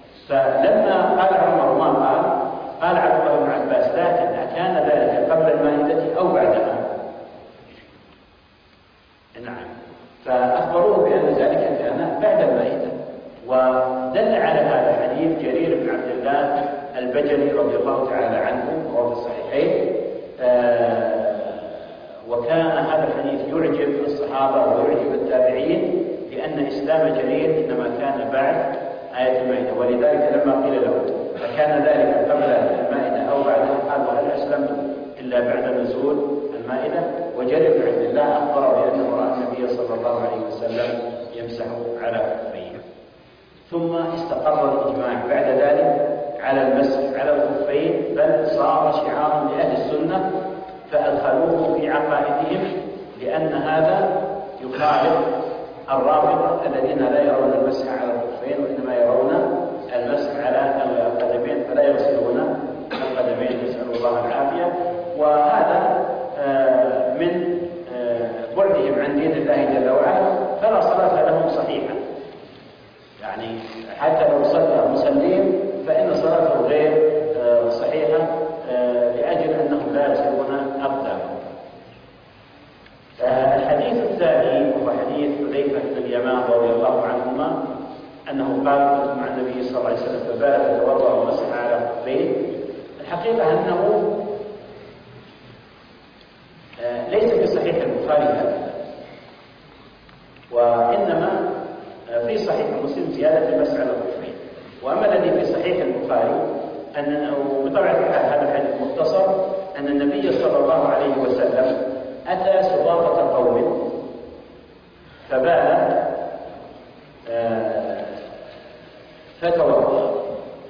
فلما قال عمر ما قال عبد الله بن عباس لكن أكان ذلك قبل المائدة أو بعدها؟ نعم، فأخبروه بأن ذلك كان بعد المائدة. ودل على هذا حديث جرير بن عبد الله البجلي رضي الله تعالى عنه وهو في الصحيحين، وكان هذا الحديث يعجب الصحابة ويعجب التابعين، لأن إسلام جرير إنما كان بعد آية المائدة، ولذلك لما قيل له فكان ذلك قبل المائدة أو بعدها قال وهل أسلمت إلا بعد نزول المائدة. وجرير بن عبد الله أخبر بأنه رأى النبي صلى الله عليه وسلم يمسح على خفيه. ثم استقر الإجماع بعد ذلك على المسح على الخفين، بل صار شعارا لأهل السنة فأدخلوه في عقائدهم، لأن هذا يخالف الرافضة الذين لا يرون المسح على الخفين وإنما يرون المسح على القدمين فلا يغسلون القدمين، نسأل الله العافية. وهذا من بعدهم عن دين الله جل وعلا، فلا صلاة لهم صحيحة، يعني حتى لو صلى مسلم فإن صلاته غير أنه قال كنت مع النبي صلى الله عليه وسلم فبال فتوضأ ومسح على خفيه. الحقيقة أنه ليس في صحيح البخاري هذا، وإنما في صحيح مسلم زيادة المسح على الخفين. وأما الذي في صحيح البخاري أنه بطبيعة الحال هذا الحديث مختصر أن النبي صلى الله عليه وسلم أتى سباطة قوم فبال فتوضأ.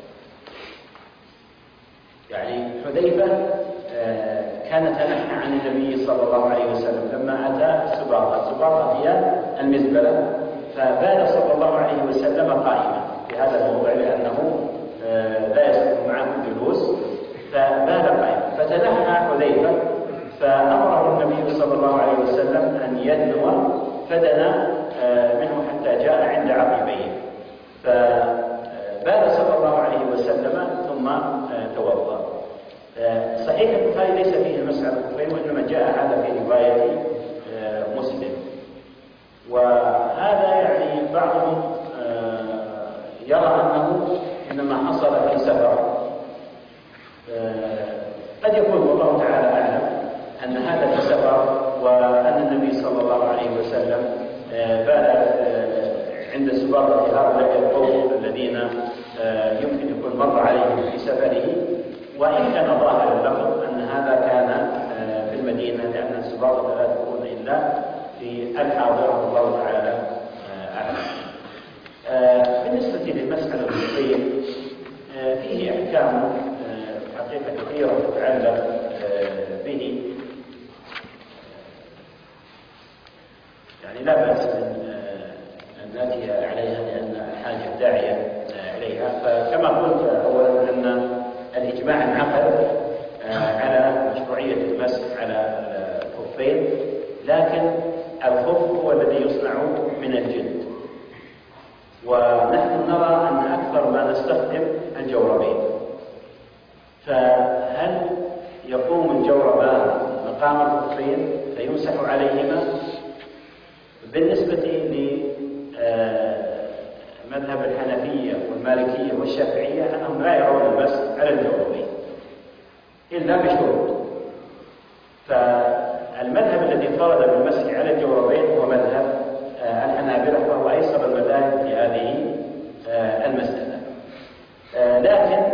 يعني حذيفة كان تنحى عن النبي صلى الله عليه وسلم لما أتى السباطة هي المزبلة، فبال صلى الله عليه وسلم قائما في هذا الموضع لأنه لا يصح معه الجلوس، فبال قائما فتنحى حذيفة، فأمره النبي صلى الله عليه وسلم أن يدنو فدنا منه حتى جاء عند عقبيه، فبال صلى الله عليه وسلم ثم توضأ. صحيح البخاري ليس فيه المسح على الخفين، وإنما جاء هذا في رواية مسلم. وهذا يعني بعضهم يرى أنه إنما حصل في سفر، قد يكون والله تعالى أعلم أن هذا في سفر، وأن النبي صلى الله عليه وسلم بال عند سباطة هؤلاء القوم الذين يمكن يكون مر عليهم في سفره، وإن كان ظاهر اللفظ أن هذا كان في المدينة، لأن السباطة لا تكون إلا في الحاضرة والله تعالى أعلم. بالنسبة للمسألة الخفية فيه أحكام حقيقة كثيرة تتعلق به، يعني لا بأس أن نأتي عليها لأن الحاجة داعية إليها. فكما قلت أولا أن الإجماع انعقد على مشروعية المسح على الخفين، لكن الخف هو الذي يصنع من الجلد، ونحن نرى أن أكثر ما نستخدم الجوربين، فهل يقوم الجوربان مقام الخفين فيمسح عليهما؟ بالنسبة لمذهب الحنفية والمالكية والشافعية أنهم لا يرون المسح على الجوربين إلا بشروط. فالمذهب الذي فرض بالمسح على الجوربين هو مذهب الحنابلة، وهو أيسر المذاهب في هذه المسألة. لكن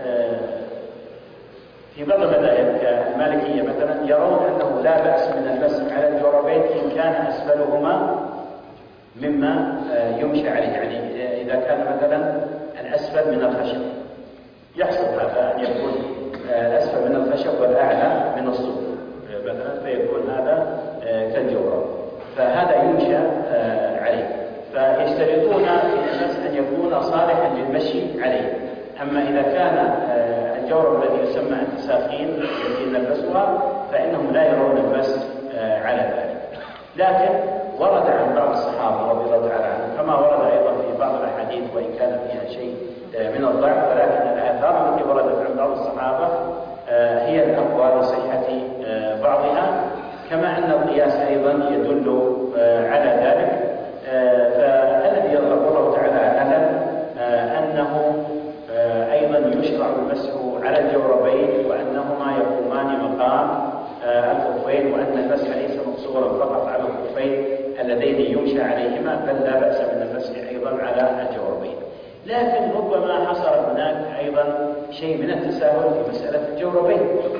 في بعض المذاهب كالمالكية مثلا يرون أنه لا بأس من المسح على الجوربين إن كان أسفلهما مما يمشى عليه، يعني إذا كان مثلا الأسفل من الخشب، يحصل هذا أن يكون الأسفل من الخشب والأعلى من الصوف مثلا، فيكون هذا كالجورب، فهذا يمشى عليه. فيشترطون في الأساس أن يكون صالحا للمشي عليه. أما إذا كان الجورب الذي يسمى التساخين التي نلبسها فإنهم لا يرون المسح على ذلك. لكن ورد عن بعض الصحابة رضي الله تعالى عنهم، كما ورد أيضا في بعض الأحاديث وإن كان فيها شيء من الضعف، ولكن الآثار التي وردت عن بعض الصحابة هي الأقوى لصحة بعضها، كما أن القياس أيضا يدل على ذلك. فالذي يظهر الله تعالى أعلم أنه أيضا يشرع المسح على الجوربين، وأنهما يقومان مقام الخفين، وأن المسح ليس مقصورا فقط على الخفين اللذين يمشى عليهما، بل لا بأس من المسح أيضا على الجوربين. لكن ربما حصل هناك أيضا شيء من التساهل في مسألة الجوربين،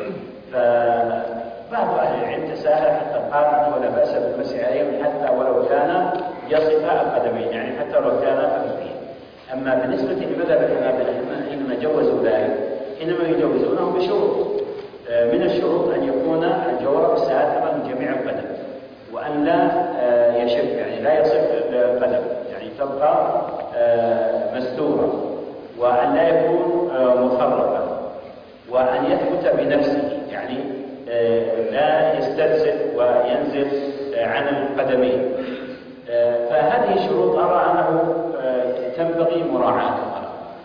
فبعض أهل العلم تساهل حتى قال أنه لا بأس بالمسح عليهم حتى ولو كان يصف القدمين، يعني حتى لو كان خفيفين. أما بالنسبة لمذهب الحنابلة حينما جوزوا ذلك إنما يجوزونه بشروط. من الشروط أن يكون الجورب ساترا من جميع القدم، وأن لا يشف، يعني لا يصف القدم، يعني تبقى مستورة، وأن لا يكون مخرقا، وأن يثبت بنفسه، يعني لا يسترسل وينزل عن القدمين. فهذه الشروط أرى أنه تنبغي مراعاتها،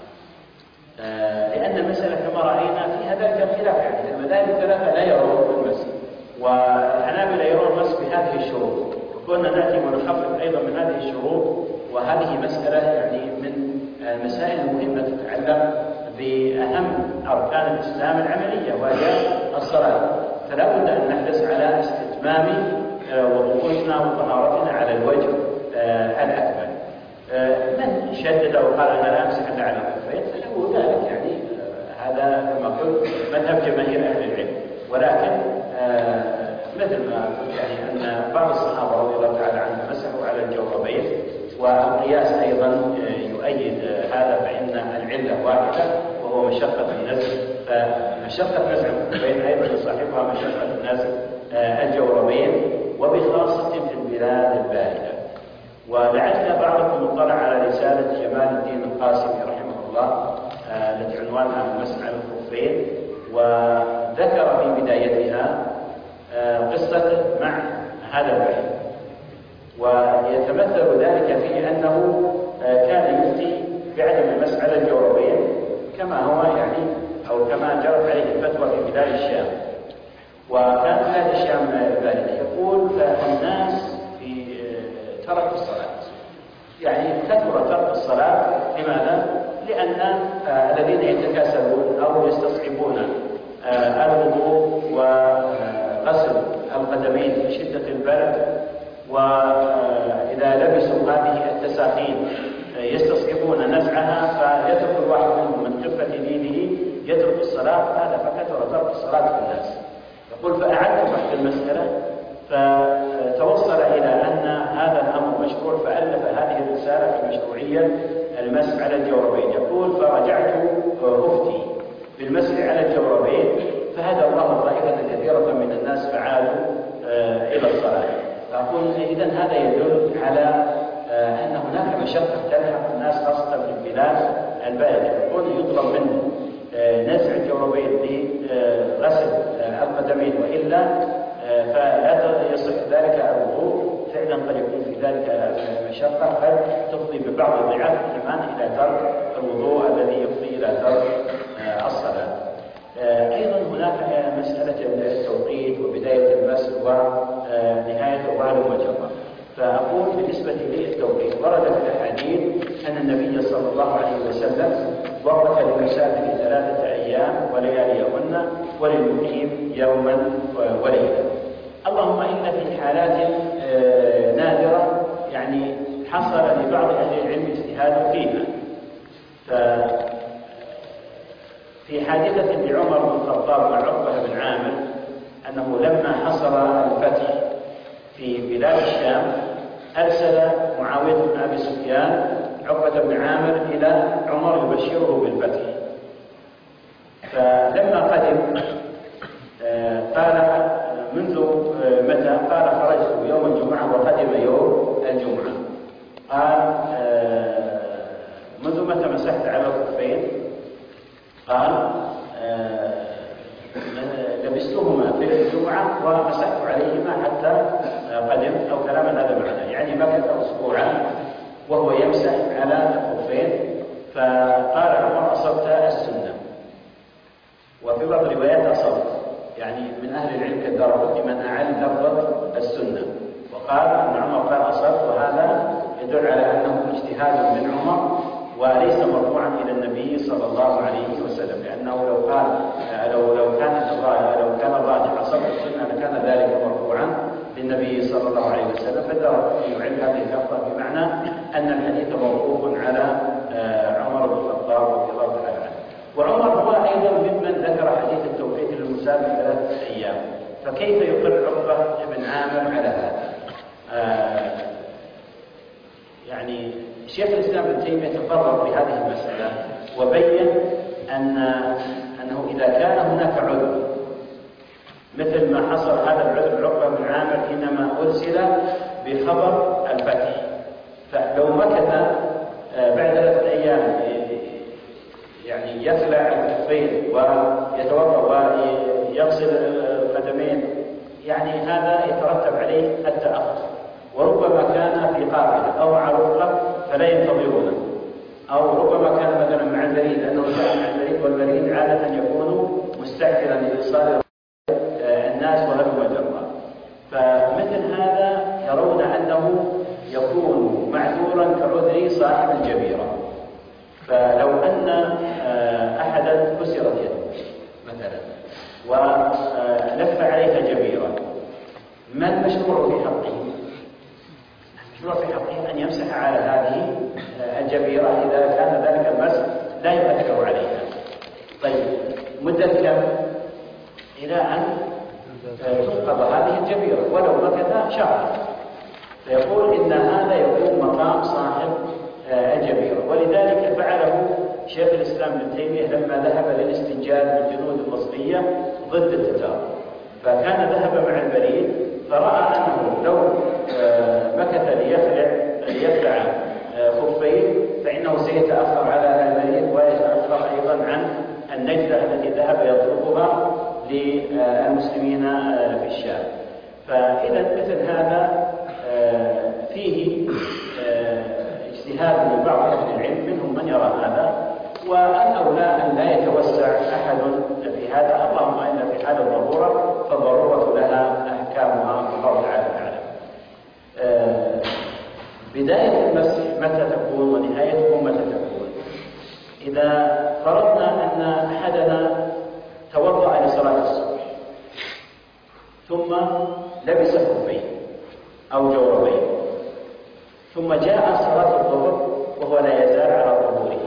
لأن المسألة كما رأينا فيها ذلك الخلاف، يعني المذاهب الثلاثة لا يرون المسح، والحنابلة يرون المسح بهذه الشروط، وكنا نأتي ونخفف أيضا من هذه الشروط وهذه مسألة يعني من المسائل المهمة تتعلق بأهم أركان الإسلام العملية وهي الصلاة، فلا بد أن نحرص على استتمام وضوءنا وطهارتنا على الوجه الأكمل. من شدد وقال أنا لا أمسح إلا على الخفين فله ذلك، يعني هذا كما قلت مذهب جماهير أهل العلم، ولكن مثل ما قلت يعني أن بعض الصحابة رضي الله تعالى عنهم مسحوا على الجوربين، والقياس أيضا يؤيد هذا، فإن العلة واحدة وهو مشقة النزع، فمشقة نزع الخفين أيضا يصاحبها مشقة نزع الجوربين، وبخاصة في البلاد الباردة. ولعل بعضكم اطلع على رسالة جمال الدين القاسمي رحمه الله التي عنوانها المسح على الخفين، وذكر في بدايتها قصة مع هذا البحث، ويتمثل ذلك في أنه كان يفتي بعدم المسح على الجوربين كما هو يعني أو كما جرت عليه الفتوى في بلاد الشام، وكان بلاد الشام باردة. يقول فالناس ترك الصلاة، يعني كثر ترك الصلاة. لماذا؟ لأن الذين يتكاسلون أو يستصعبون الوضوء وغسل القدمين في شدة البرد، وإذا لبسوا هذه التساخين يستصعبون نزعها، فيترك الواحد منهم من خفة دينه يترك الصلاة، هذا فكثر ترك الصلاة في الناس. يقول فأعدت بحث المسألة فتوصل إلى أن هذا الأمر مشروع، فألف هذه الرسالة في مشروعية المسح على الجوربين. يقول فرجعت أفتي بالمسح على الجوربين فهدى الله طائفة كثيرة من الناس فعادوا إلى الصلاة. فأقول إذن هذا يدل على أن هناك مشقة تلحق الناس خاصة في البلاد الباردة. يقول يطلب منه نزع الجوربين لغسل القدمين، وإلا فلا يصح ذلك الوضوء. فعلا قد يكون في ذلك مشقة قد تفضي ببعض ضعاف الإيمان إلى ترك الوضوء الذي يفضي إلى ترك الصلاة. أيضا هناك مسألة التوقيت وبداية المسح ونهاية وهلم وجرة. فأقول بالنسبة للتوقيت ورد في الأحاديث أن النبي صلى الله عليه وسلم وقت للمسافر 3 أيام ولياليهن وللمقيم يوما وليلة. اللهم إلا في حالات نادرة يعني حصل لبعض أهل العلم اجتهاد فيها. في حادثة لعمر بن الخطاب مع عقبة بن عامر أنه لما حصل الفتح في بلاد الشام أرسل معاوية بن أبي سفيان عقبة بن عامر إلى عمر يبشره بالفتح. فلما قدم قال منذ متى؟ قال خرجت يوم الجمعة وقدم يوم الجمعة. قال منذ متى مسحت على الخفين؟ قال لبستهما في الجمعة ومسحت عليهما حتى قدمت، أو كلاما هذا معنى، يعني مكث أسبوعا وهو يمسح على الخفين. فقال عمر أصبت السنة، وفي بعض الروايات أصبت، يعني من أهل العلم كالدارقطني من أعل لفظة السنة، وقال أن عمر قال أصبت، وهذا يدل على أنه اجتهاد من عمر وليس مرفوعا إلى النبي صلى الله عليه وسلم، لأنه لو قال لو كان الراجح أصبت السنة لكان ذلك مرفوعا للنبي صلى الله عليه وسلم. فالدارقطني يعل هذه اللفظة بمعنى أن الحديث موقوف على عمر بن الخطاب رضي الله تعالى عنه. وعمر هو أيضا ممن ذكر حديث التوقيت للمسافر 3 أيام، فكيف يقر عقبة بن عامر على هذا؟ يعني شيخ الإسلام ابن تيمية تفرغ في هذه المسألة وبين أنه إذا كان هناك عذر مثل ما حصل هذا العذر عقبة بن عامر حينما أرسل بخبر الفتح، فلو مكث بعد 3 أيام يعني يخلع الكفين ويتوضأ ويغسل القدمين، يعني هذا يترتب عليه التأخر، وربما كان في قافلة أو مع رفقة فلا ينتظرونه، أو ربما كان مثلا مع البريد لأنه جاء مع البريد، والبريد عادة يكون مستعجلا لإيصال الناس وهلم جرا. فمثل هذا يرون أنه يكون مع معذورا كعذر صاحب الجبيرة. فلو أن أحدا كسرت يده مثلا ولف عليها جبيرة، ما المشروع في حقه؟ المشروع في حقه أن يمسح على هذه الجبيرة إذا كان ذلك المسح لا يؤثر عليها. طيب مدة كم؟ إلى أن تنقض هذه الجبيرة ولو مكث شهر، فيقول إن هذا يكون مقام صاحب الجبيرة. ولذلك فعله شيخ الإسلام ابن تيمية لما ذهب للاستنجاد بالجنود المصرية ضد التتار، فكان ذهب مع البريد فرأى أنه لو مكث ليخلع خفيه فإنه سيتأخر على البريد ويتأخر أيضا عن النجدة التي ذهب يطلبها للمسلمين في الشام. فإذا مثل هذا فيه اجتهاد من بعض أهل العلم، منهم من يرى هذا، والأولى أن لا يتوسع أحد في هذا، اللهم إلا في حال الضرورة فالضرورة لها أحكامها والله تعالى أعلم. بداية المسح متى تكون ونهايته متى تكون؟ إذا فرضنا أن أحدنا توضأ لصلاة الصبح ثم لبس خفين أو جوربين، ثم جاء صلاة الظهر وهو لا يزال على طهوره،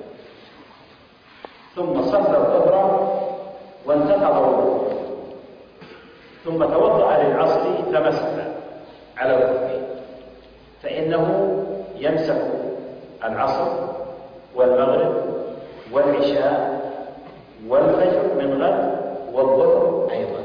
ثم صلى الظهر وانتقض وضوءه، ثم توضأ للعصر فمسح على الخفين، فإنه يمسح العصر والمغرب والعشاء والفجر من غد والظهر أيضا.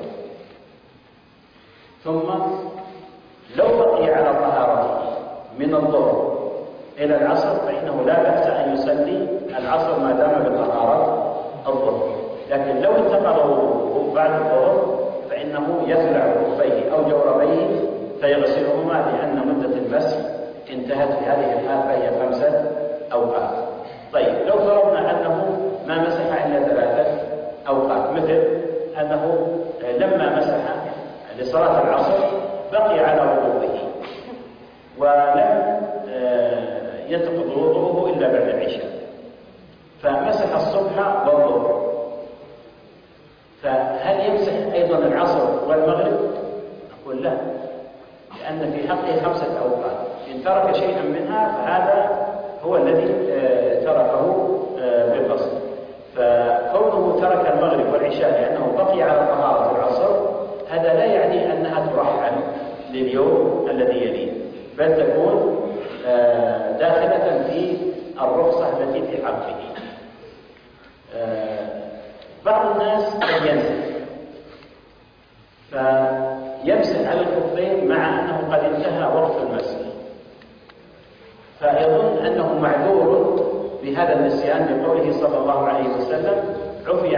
ثم لو بقي على طهارته من الظهر إلى العصر فإنه لا بأس أن يصلي العصر ما دام بطهارة الظهر، لكن لو انتقض وضوءه بعد الظهر فإنه يخلع خفيه أو جوربيه فيغسلهما، لأن مدة المسح انتهت في هذه الحال فهي 5 أوقات. طيب لو فرضنا أنه ما مسح إلا 3 أوقات، مثل أنه لما مسح لصلاة العصر بقي على وضوءه ولم ينتقض وضوءه إلا بعد العشاء، فمسح الصبح والظهر، فهل يمسح أيضا العصر والمغرب؟ نقول لا، لأن في حقه 5 أوقات، إن ترك شيئا منها فهذا هو الذي تركه بالقصد. فكونه ترك المغرب والعشاء لأنه بقي على طهارة العصر هذا لا يعني أنها ترحل لليوم الذي يليه، بل تكون داخلة في الرخصة التي في حقه. بعض الناس قد فيمسح على الخفين مع أنه قد انتهى وقت المسح، فيظن أنه معذور بهذا النسيان بقوله صلى الله عليه وسلم عفي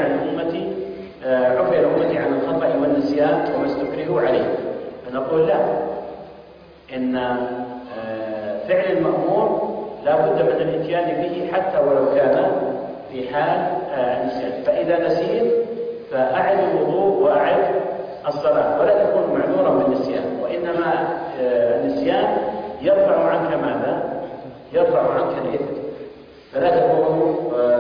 الأمة عن الخطأ والنسيان وما استكرهوا عليه. فنقول لا، إن فعل المأمور لا بد من الاتيان به حتى ولو كان في حال النسيان، فإذا نسيت فأعد الوضوء وأعد الصلاة ولا تكون معذورا بالنسيان، وإنما النسيان يرفع عنك ماذا؟ يرفع عنك الإثم، فلا تكون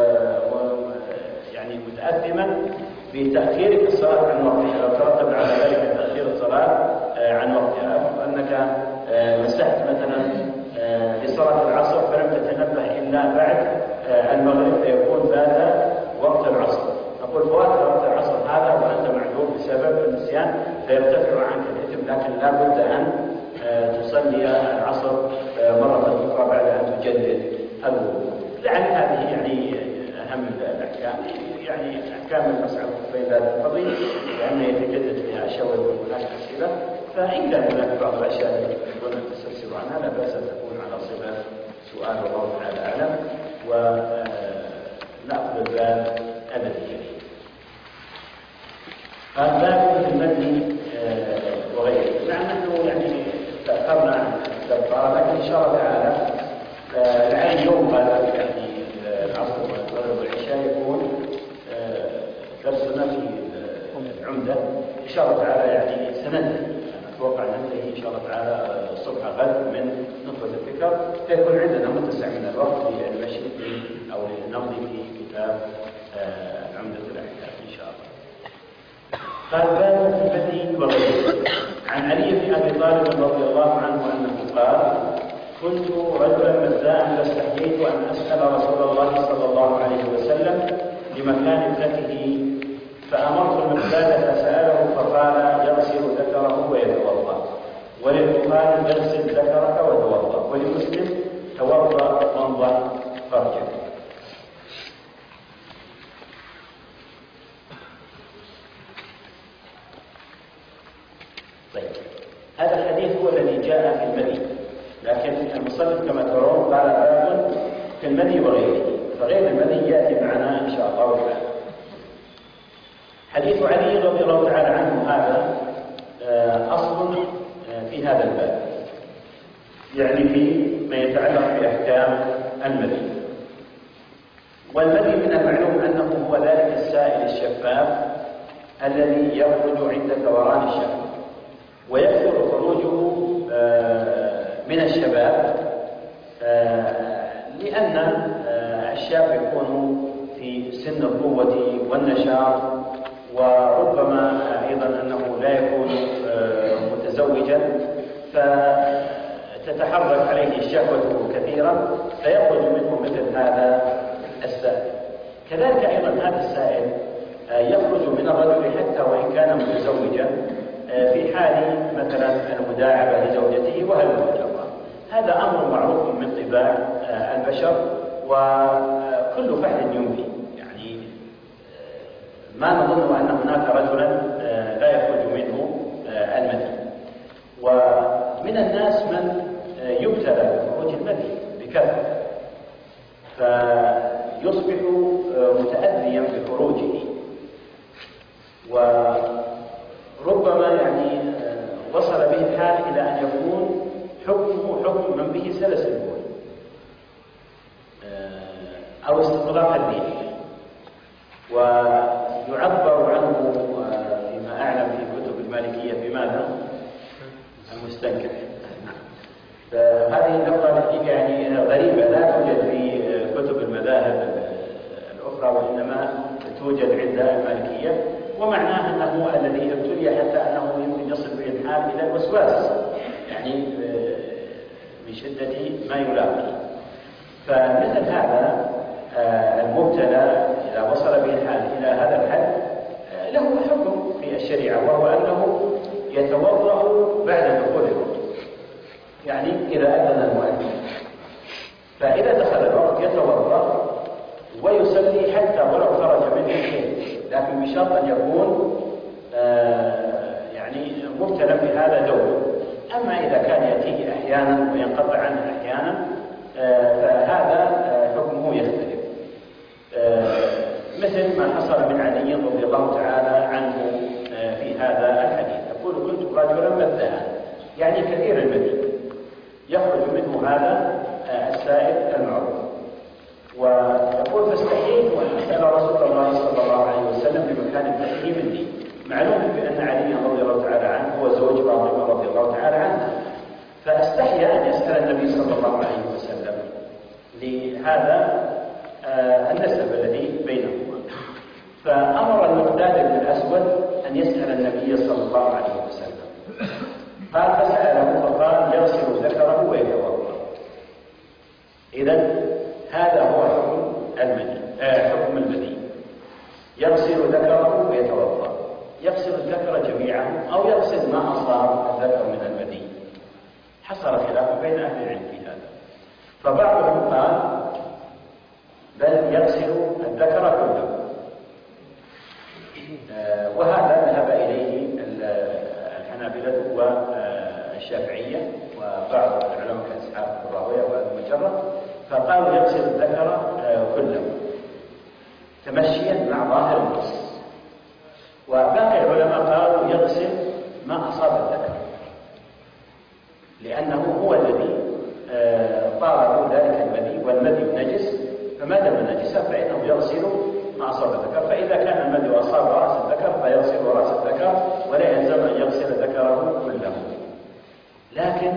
يعني متأثما بتأخيرك الصلاة عن وقتها، لو ترتب على ذلك تأخير الصلاة عن وقتها، أنك مسحت مثلا لصلاة العصر فلم تتنبه إلا بعد المغرب فيكون فات وقت العصر، نقول فوات وقت العصر هذا وأنت معذور بسبب النسيان فيرتفع عنك الإثم، لكن لا بد أن تصلي العصر مرة أخرى بعد أن تجدد الوضوء. لعل هذه يعني أهم الأحكام، يعني أحكام المسح بين ذات الفضيل لأنه يتجدد فيها أشياء ويكون هناك أسئلة، فإن كان هناك بعض الأشياء التي تكون تستفسر عنها لا بأس أن تكون على صفة سؤال والله تعالى أعلم، ونأخذ الباب الذي يليه. الباب في المبني وغيره، مع أنه يعني تأخرنا عن الدكتوراه، لكن إن شاء الله تعالى العين يوم هذا يعني العصر والمغرب والعشاء يكون درسنا في العمدة إن شاء الله تعالى، يعني سند أتوقع أن ننتهي إن شاء الله تعالى الصبح غد من نطفة الفكر، فيكون عندنا متسع من الوقت للمشي أو للنمض في كتاب عمدة الأحكام إن شاء الله. قال باب في البدء وغيره. عن علي بن أبي طالب رضي الله عنه أنه قال: كنت رجلا مزاء فاستحييت أن أسأل رسول الله صلى الله عليه وسلم لمكان ابنته، فأمرت المقداد فسأله فقال: يغسل ذكره ويتوضأ. وللبخاري: يغسل ذكرك وتوضأ. ولمسلم: توضأ وانضح فرجك. طيب، هذا الحديث هو الذي جاء في المدي، لكن المصنف كما ترون قال باب في المدي وغيره، فغير المدي يأتي معنا إن شاء الله تعالى. حديث علي رضي الله تعالى عنه هذا أصل في هذا الباب، يعني في ما يتعلق بأحكام المدي. والمدي من المعلوم أنه هو ذلك السائل الشفاف الذي يخرج عند دوران الشهوة، ويكثر خروجه من الشباب، لأن الشاب يكون في سن القوة والنشاط، وربما أيضا أنه لا يكون متزوجا، فتتحرك عليه الشهوة كثيرا، فيخرج منه مثل هذا السائل. كذلك أيضا هذا السائل يخرج من الرجل حتى وإن كان متزوجا في حال مثلا المداعبة لزوجته وهلم. هذا أمر معروف من طباع البشر، وكل فعل ينفي، يعني ما نظن أن هناك رجلا لا يخرج منه المدي. ومن الناس من يبتلى بخروج المدي بكثرة، فيصبح متأذيا بخروجه، وربما يعني وصل به الحال إلى أن يكون حكمه حكم من به سلس البول أو استطلاق الدين. ويعبر عنه فيما أعلم في كتب المالكية بماذا؟ المستنكر. فهذه اللغة التي يعني غريبة، لا توجد في كتب المذاهب الأخرى، وإنما توجد عند المالكية، ومعناه أنه الذي ابتلي حتى أنه يمكن يصل به الحال إلى الوسواس، يعني من شدة ما يلاقي. فمثل هذا المبتلى إذا وصل به الحال إلى هذا الحد له حكم في الشريعة، وهو أنه يتوضأ بعد دخول الوقت، يعني إذا أذن المؤذن، فإذا دخل الوقت يتوضأ ويصلي حتى ولو خرج منه شيء، لكن بشرط أن يكون يعني مبتلى بهذا دوره. أما إذا كان يأتيه أحيانا وينقطع عنه أحيانا فهذا حكمه يختلف، مثل ما حصل من علي رضي الله تعالى عنه في هذا الحديث. يقول: كنت رجلا مذاء، يعني كثير المدي، يخرج منه هذا السائل المعروف. ويقول: فاستحييت وأن أسأل رسول الله صلى الله عليه وسلم بمكان ابنته مني. معلوم بأن علي رضي الله تعالى عنه هو زوج فاطمة رضي الله تعالى عنها، فاستحيا أن يسأل النبي صلى الله عليه وسلم لهذا النسب الذي بينهما. فأمر المقداد بن الأسود أن يسأل النبي صلى الله عليه وسلم، قال: فسأله فقال: يغسل ذكره ويتوضأ. إذن هذا هو حكم المدي، يغسل ذكره ويتوضأ. يغسل الذكر جميعه أو يغسل ما أصاب الذكر من المدي، حصل خلاف بين أهل العلم في هذا. فبعضهم قال: بل يغسل الذكر كله، وهذا ذهب إليه الحنابلة والشافعية وبعض العلماء كإسحاق بن راهويه وابن مجرة، فقالوا يغسل الذكر كله تمشيا مع ظاهر النص. وباقي العلماء قالوا يغسل ما أصاب الذكر، لأنه هو الذي طار ذلك المدي، والمدي نجس، فما دام نجسا فإنه يغسل ما أصاب الذكر. فإذا كان المدي أصاب رأس الذكر فيغسل رأس الذكر، ولا يلزم أن يغسل ذكره كله. لكن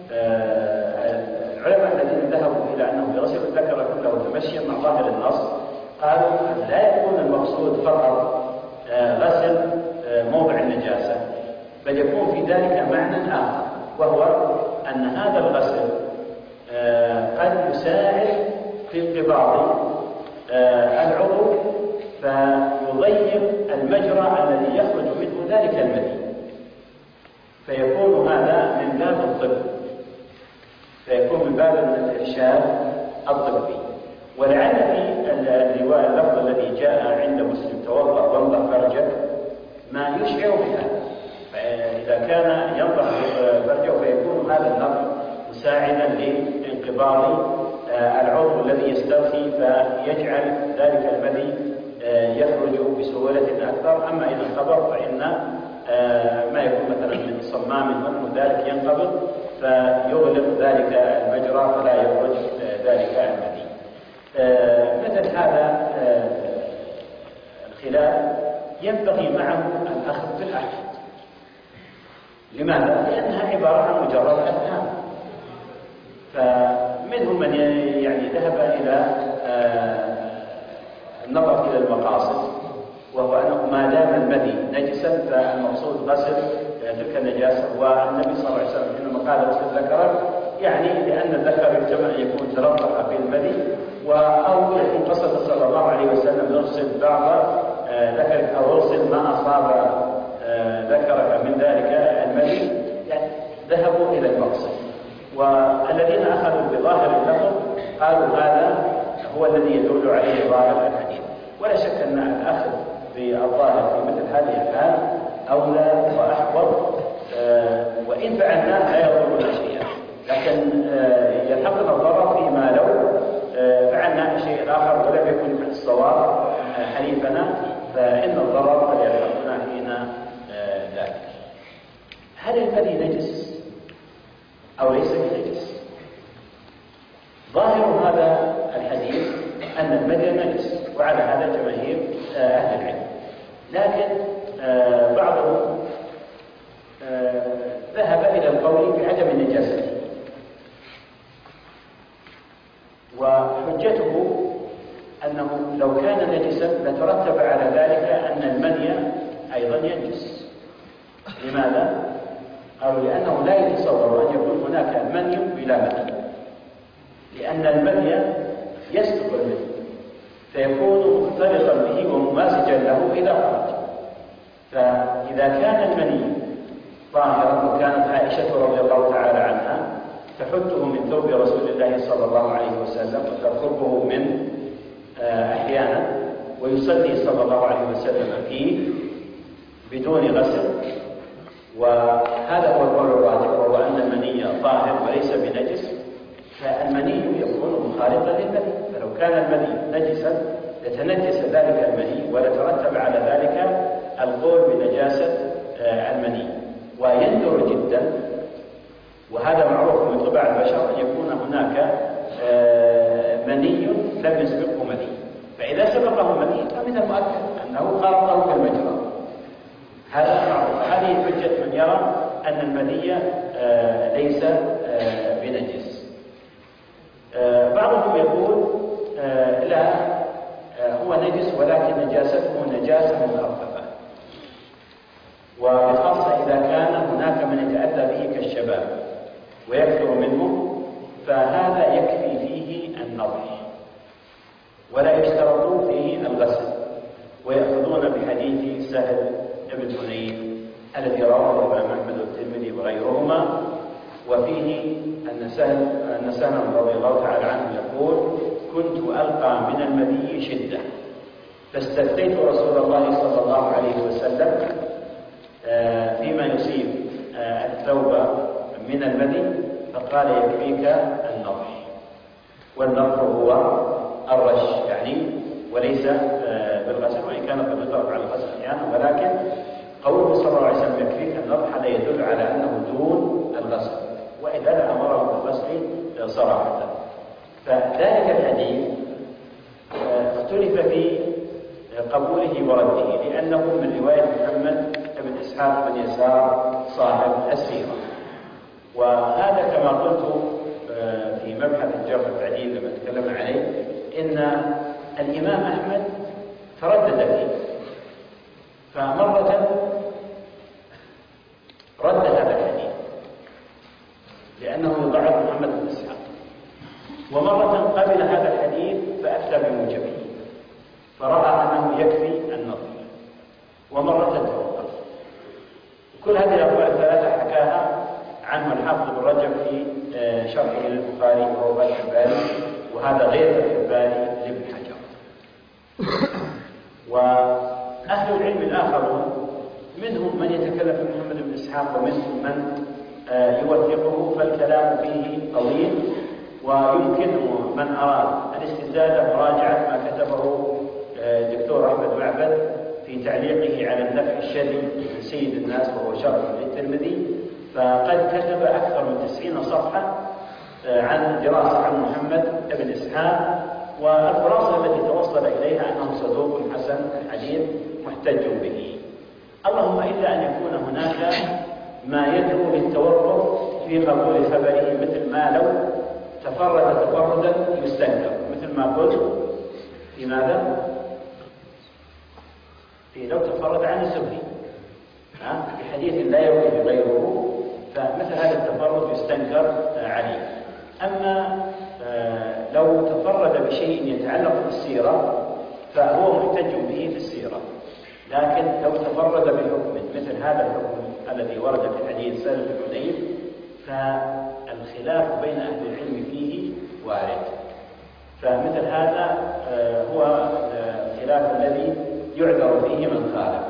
العلماء الذين ذهبوا إلى أنه يغسل الذكر كله تمشيا مع ظاهر النص قالوا أن لا يكون المقصود فقط غسل موضع النجاسة، بل يكون في ذلك معنى آخر، وهو أن هذا الغسل قد يساعد في انقباض العضو فيضيق المجرى الذي يخرج منه ذلك المني، فيكون هذا من باب الطب، فيكون من باب الإرشاد الطبي. ولعل في الرواية اللفظ الذي جاء عند مسلم توضأ وانضح فرجك ما يشعر بهذا، فإذا كان ينضح فرجه فيكون هذا اللفظ مساعدا لانقباض العضو الذي يسترخي فيجعل ذلك المني يخرج بسهولة أكثر. أما إذا انقبض فإن ما يكون مثلا من صمام ونحو ذلك ينقبض فيغلق ذلك المجرى فلا يخرج ذلك المني. مثل هذا الخلاف ينبغي معه الأخذ بالأحد. لماذا؟ لأنها عبارة عن مجرد أفهام، فمنهم من يعني ذهب إلى النظر إلى المقاصد، وهو أنه ما دام المني نجسا فالمقصود غسل تلك النجاسة. والنبي صلى الله عليه وسلم حينما قال غسل ذكرا يعني لأن الذكر يحتمل أن يكون تلطخ في المني، أو يكون قصد صلى الله عليه وسلم يغسل بعض ذكرك أو يغسل ما أصاب ذكرك من ذلك المني، يعني ذهبوا إلى المقصد. والذين أخذوا بظاهر اللفظ قالوا هذا هو الذي يدل عليه ظاهر الحديث. ولا شك أن الأخذ بالظاهر في مثل هذه الحال أولى وأحوط، وإن فعلنا لا يضرنا شيئا، لكن يلحقنا الضرر فيما لو فعلنا شيء آخر ولم يكن الصواب حليفنا، فإن الضرر قد يلحقنا حين ذلك. هل المني نجس أو ليس بنجس؟ ظاهر هذا الحديث أن المني نجس، وعلى هذا جماهير أهل العلم، لكن بعضهم ذهب إلى القول بعدم نجاسته، وحجته أنه لو كان نجسا لترتب على ذلك أن المني أيضا ينجس. لماذا؟ قالوا لأنه لا يتصور أن يكون هناك مني بلا مني، لأن المني يسبق المني فيكون مختلطا به وممازجا له إذا خرج. فإذا كان المني طاهرا، وكانت عائشة رضي الله تعالى عنها تحته من ثوب رسول الله صلى الله عليه وسلم وترفقه من أحيانا، ويصلي صلى الله عليه وسلم فيه بدون غسل، وهذا هو القول الراجح، وهو أن المني طاهر وليس بنجس، فالمني يكون مخالطا للمني، فلو كان المني نجسا لتنجس ذلك المني ولترتب على ذلك القول بنجاسة المني. ويندر جدا، وهذا معروف من طبع البشر، أن يكون هناك مني لم يسبقه مني، فإذا سبقه مني فمن المؤكد أنه خالطه في المجرى، هذا معروف. هذه حجة من يرى أن المني ليس بنجس. بعضهم يقول لا، هو نجس ولكن نجاسته نجاسة مخففة، وبخاصة إذا كان هناك من يتأذى به كالشباب ويكثر منه، فهذا يكفي فيه النضح ولا يشترط فيه الغسل. ويأخذون بحديث سهل بن حنيف الذي رواه الإمام أحمد والترمذي وغيرهما، وفيه أن سهل رضي الله تعالى عنه يقول: كنت ألقى من المني شدة، فاستفتيت رسول الله صلى الله عليه وسلم فيما يصيب الثوب من المني، فقال: يكفيك النضح. والنضح هو الرش يعني، وليس بالغسل، وإن كان قد يطلق على الغسل أحيانا، ولكن قوله صلى الله عليه وسلم يكفيك النضح هذا يدل على أنه دون الغسل، وإذا لأمره بالغسل صراحة. فذلك الحديث اختلف في قبوله ورده، لأنه من رواية محمد بن إسحاق بن يسار صاحب السيرة، وهذا كما قلت في مبحث الجرح والتعديل لما تكلمنا عليه، إن الإمام أحمد تردد فيه، فمرة رد هذا الحديث لأنه يضعف محمد بن إسحاق، ومرة قبل هذا الحديث فأفتى بموجبه فرأى أنه يكفي النظر، ومرة توقف. كل هذه الأقوال الثلاثة حكاها عنه الحافظ بن رجب في شرحه للبخاري وهو فتح الباري، وهذا غير فتح الباري لابن حجر. وأهل العلم الآخرون منهم من يتكلم في محمد بن إسحاق ومنهم من يوثقه، فالكلام فيه طويل، ويمكن من أراد الاستزادة مراجعة ما كتبه الدكتور أحمد معبد في تعليقه على النفع الشرعي من سيد الناس وهو شرح للترمذي، فقد كتب أكثر من 90 صفحة عن دراسة عن محمد بن إسحاق، والخلاصة التي توصل إليها أنه صدوق حسن الحديث محتج به، اللهم إلا أن يكون هناك ما يدعو للتوقف في قبول خبره، مثل ما لو تفرد تفردا يستنكر، مثل ما قلت في ماذا؟ في لو تفرد عن الزهري في حديث لا يروي غيره، فمثل هذا التفرد يستنكر عليه. أما لو تفرد بشيء يتعلق بالسيرة فهو محتج به في السيرة، لكن لو تفرد بحكم مثل هذا الحكم الذي ورد في الحديث سهل بن حنيف فالخلاف بين أهل العلم فيه وارد، فمثل هذا هو الخلاف الذي يعذر فيه من خالف.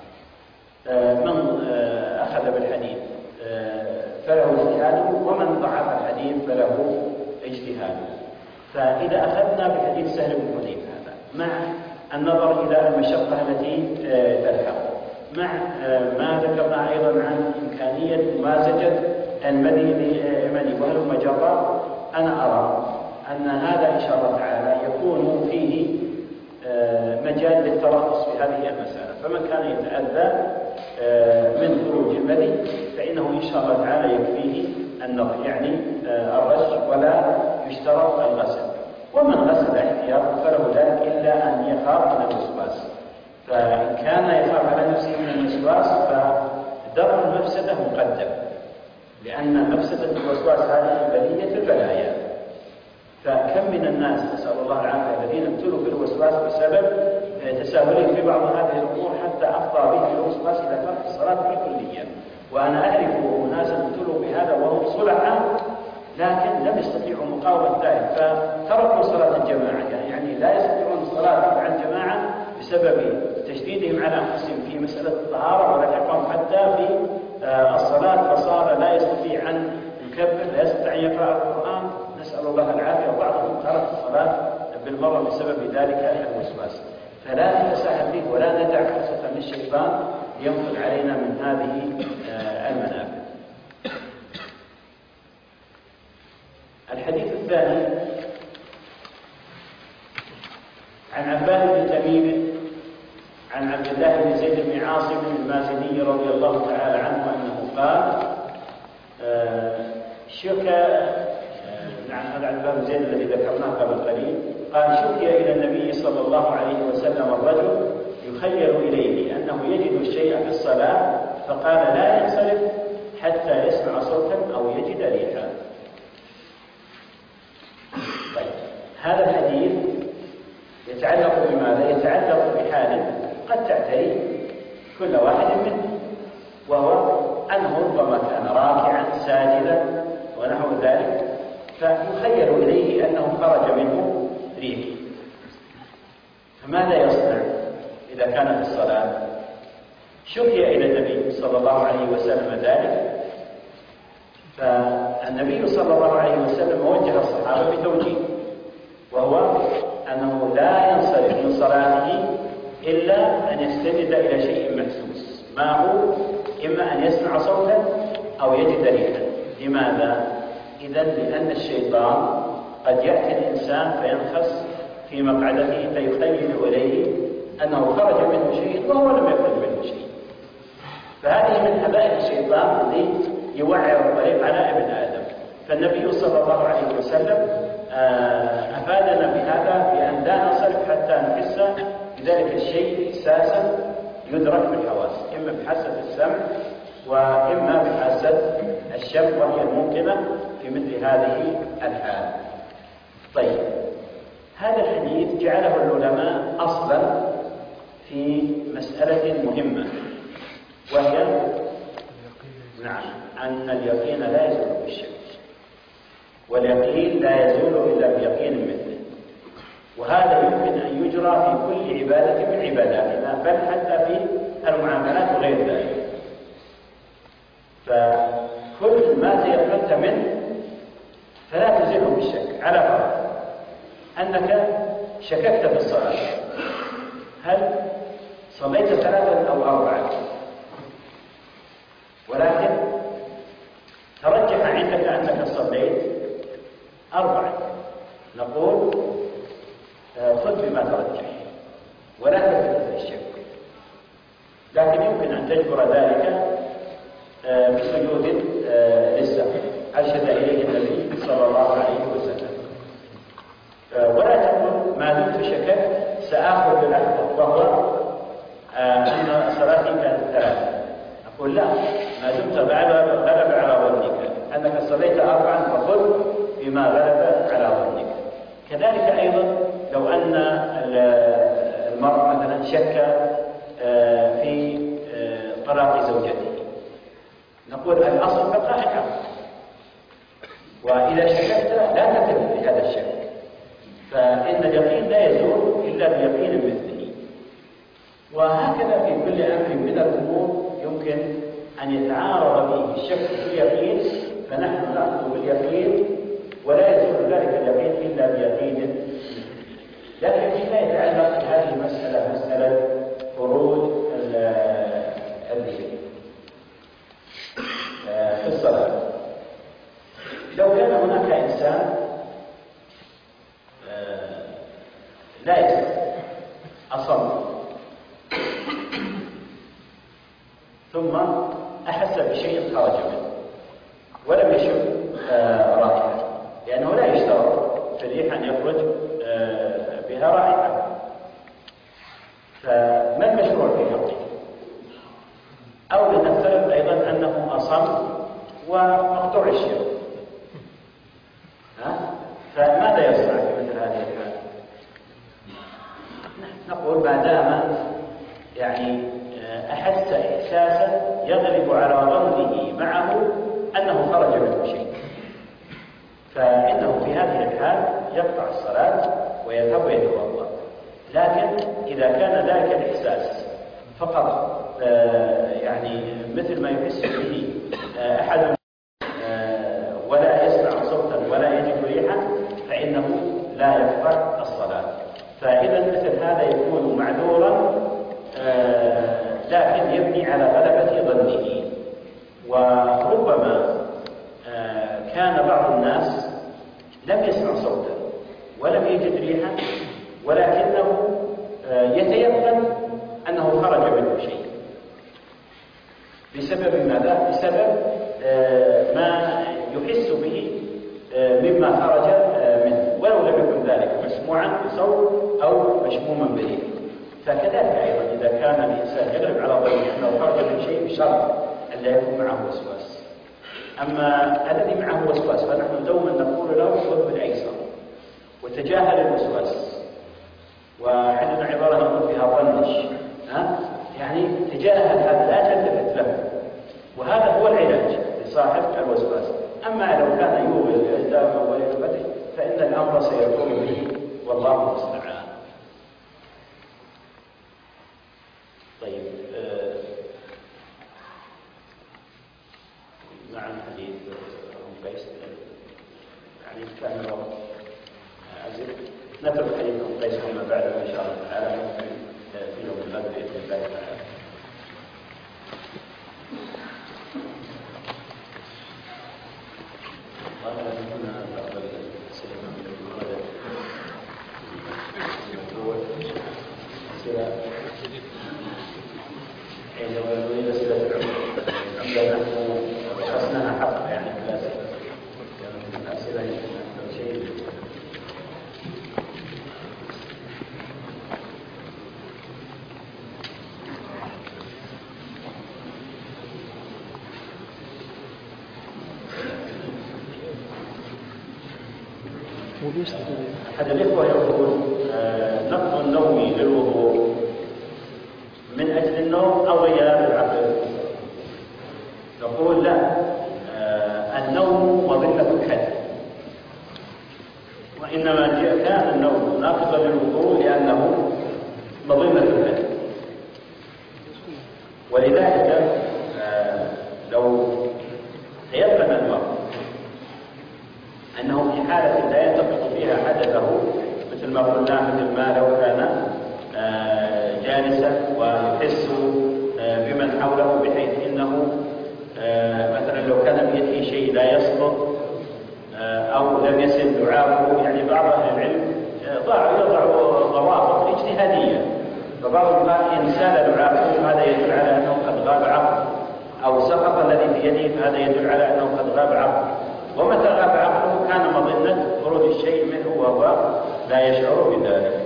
من أخذ بالحديث فله اجتهاده، ومن ضعف الحديث فله اجتهاده. فإذا أخذنا بحديث سهل بن حنيف هذا مع النظر إلى المشقة التي تلحق، مع ما ذكرنا أيضا عن إمكانية ممازجة المدي باليمني وهلم جرا، أنا أرى أن هذا إن شاء الله تعالى يكون فيه مجال للترخص في هذه المسألة، فمن كان يتأذى من خروج المدي فإنه إن شاء الله تعالى يكفيه النظر، يعني الرش، ولا يشترط الغسل. ومن غسل احتياطا فله ذلك إلا أن يخاف من الوسواس، فإن كان يخاف على نفسه من الوسواس فدرء المفسدة مقدم، لأن مفسدة الوسواس هذه بلية البلايا. فكم من الناس نسأل الله العافية الذين ابتلوا بالوسواس بسبب تساهلهم في بعض هذه الأمور حتى أفضى به الوسواس إلى ترك الصلاة بالكلية. وأنا أعرف أناسا ابتلوا بهذا وهم صلحاء لكن لم يستطيعوا مقاومة ذلك فتركوا صلاة الجماعة، يعني لا يستطيعون الصلاة مع الجماعة بسبب تشديدهم على أنفسهم في مسألة الطهارة، ولحقهم حتى في الصلاة فصار لا يستطيع أن يكبر، لا يستطيع أن يقرأ القرآن، نسأل الله العافية. وبعضهم ترك الصلاة بالمرة بسبب ذلك الوسواس، فلا نتساهل به ولا ندع فرصة للشيطان ينفذ علينا من هذه المنافذ. الحديث الثاني عن عباد بن تميم عن عبد الله بن زيد بن عاصم المازني رضي الله تعالى عنه أنه قال شكى هذا عن باب زيد الذي ذكرناه قبل قليل، قال شكي إلى النبي صلى الله عليه وسلم الرجل يخيل إليه أنه يجد الشيء في الصلاة فقال لا ينصرف حتى يسمع صوتا أو يجد ريحا. طيب، هذا الحديث يتعلق بماذا؟ يتعلق بحال قد تعتري كل واحد منه، وهو أنه ربما كان راكعا ساجدا ونحو ذلك، فيخيل إليه أنه خرج منه ريح، فماذا يصنع إذا كان في الصلاة؟ شكي إلى النبي صلى الله عليه وسلم ذلك، فالنبي صلى الله عليه وسلم وجه الصحابة بتوجيه، وهو أنه لا ينصرف من صلاته إلا أن يستند إلى شيء محسوس، ما هو؟ إما أن يسمع صوتا أو يجد ريحا. لماذا؟ إذن لأن الشيطان قد يأتي الإنسان فينخس في مقعدته فيخيل إليه أنه خرج منه شيء وهو لم يخرج منه شيء، فهذه من حبائل الشيطان التي يوعر الطريق على ابن آدم. فالنبي صلى الله عليه وسلم أفادنا بهذا بأن لا ننصرف حتى نحس بذلك الشيء إحساسا يدرك بالحواس، إما بحاسة السمع وإما بحاسة الشم، وهي الممكنة في مثل هذه الحال. طيب، هذا الحديث جعله العلماء أصلا في مسألة مهمة، وهي نعم أن اليقين لا يزول بالشك، واليقين لا يزول إلا بيقين مثله، وهذا يمكن أن يجرى في كل عبادة من عباداتنا، بل حتى في المعاملات وغير ذلك. فكل ما تيقنت منه فلا تزله بالشك، على فرض أنك شككت في الصلاة، هل صليت 3 أو 4، ولكن ترجح عندك أنك صليت 4، نقول خذ بما ترجح ولا تلتفت للشك، لكن يمكن أن تجبر ذلك بسجود للسهو أرشد إليه النبي صلى الله عليه وسلم. ولا تقول ما دمت شككت سآخذ بالأحوط، وهو أن صلاتي كانت 3. أقول لا، ما دمت غلب على ظنك أنك صليت 4 فخذ بما غلب على ظنك. كذلك أيضا لو أن المرء مثلا شك في طلاق زوجته، نقول الأصل بقاء الحق، وإذا شككت لا تتبع لهذا الشك، فإن اليقين لا يزول إلا بيقين مثله. وهكذا في كل أمر من الأمور يمكن أن يتعارض به الشك واليقين، فنحن نأخذ باليقين ولا يزول ذلك اليقين إلا بيقين. لكن فيما يتعلق بهذه المسألة، مسألة فروض الذكر في الصلاة، لو كان هناك إنسان لا يسمع، أصم، ثم أحس بشيء خرج منه ولم يشم رائحة، لأنه لا يشترط في الريح أن يخرج بها رائحة، فما المشروع في حقه؟ أو لنفترض أيضا أنه أصم ومقطوع الشم، فماذا يصنع في مثل هذه الحالة؟ نقول ما دام يعني أحس إحساسا يغلب على ظنه معه أنه خرج منه شيء، فإنه في هذه الحال يقطع الصلاة ويذهب ويتوضأ. لكن إذا كان ذلك الإحساس فقط يعني مثل ما يحس به أحد ولا يسمع صوتا ولا يجد ريحا، فإنه لا يقطع الصلاة. فإذا مثل هذا يكون معذورا، لكن يبني على غلبة ظنه. وربما كان بعض الناس لم يسمع صوتا ولم يجد ريحا، ولكنه يتيقن أنه خرج منه شيء، بسبب ماذا؟ بسبب ما يحس به مما خرج منه، ولو لم يكن ذلك مسموعا بصوت أو مشموما بريح. فكذلك أيضا إذا كان الإنسان يغلب على ظنه أنه خرج من شيء بشرط أن لا يكون معه وسواس. أما الذي معه وسواس فنحن دوما نقول له خذ بالأيسر وتجاهل الوسواس، وعندنا عبارة نقول فيها ظنش، يعني تجاهل هذا، لا تلتفت له، وهذا هو العلاج لصاحب الوسواس. أما لو كان يوغل إلزامه ويثبته فإن الأمر سيكون به، والله المستعان. طيب، مع الحديث عن قيس يعني كان الوقت عزيز، نترك حديث عن قيس وما بعده إن شاء الله تعالى في يوم الغد بإذن الله تعالى. إذا ولد صلة العمر نحن بحثنا أحد الإخوة يقول نقض النوم للوضوء من أجل النوم أو غياب العقل. يقول لا، النوم مظلة الحدث، وإنما كان النوم ناقضا للوضوء لأنه مظلة الحدث. ولذلك لو تيقن المرء أنه في حالة لا ينتقض فيها حدثه، مثل ما قلنا، مثل ما لو كان جالسا ويحس بمن حوله بحيث انه مثلا لو كان بيده شيء لا يسقط او لم يسل لعابه. يعني بعض اهل العلم يضع ضوابط اجتهاديه، فبعضهم قال ان سال لعابه هذا يدل على انه قد غاب عقله، او سقط الذي في يده فهذا يدل على انه قد غاب عقله. ومتى غاب عقله كان مظنه خروج الشيء منه وهو لا يشعر بذلك.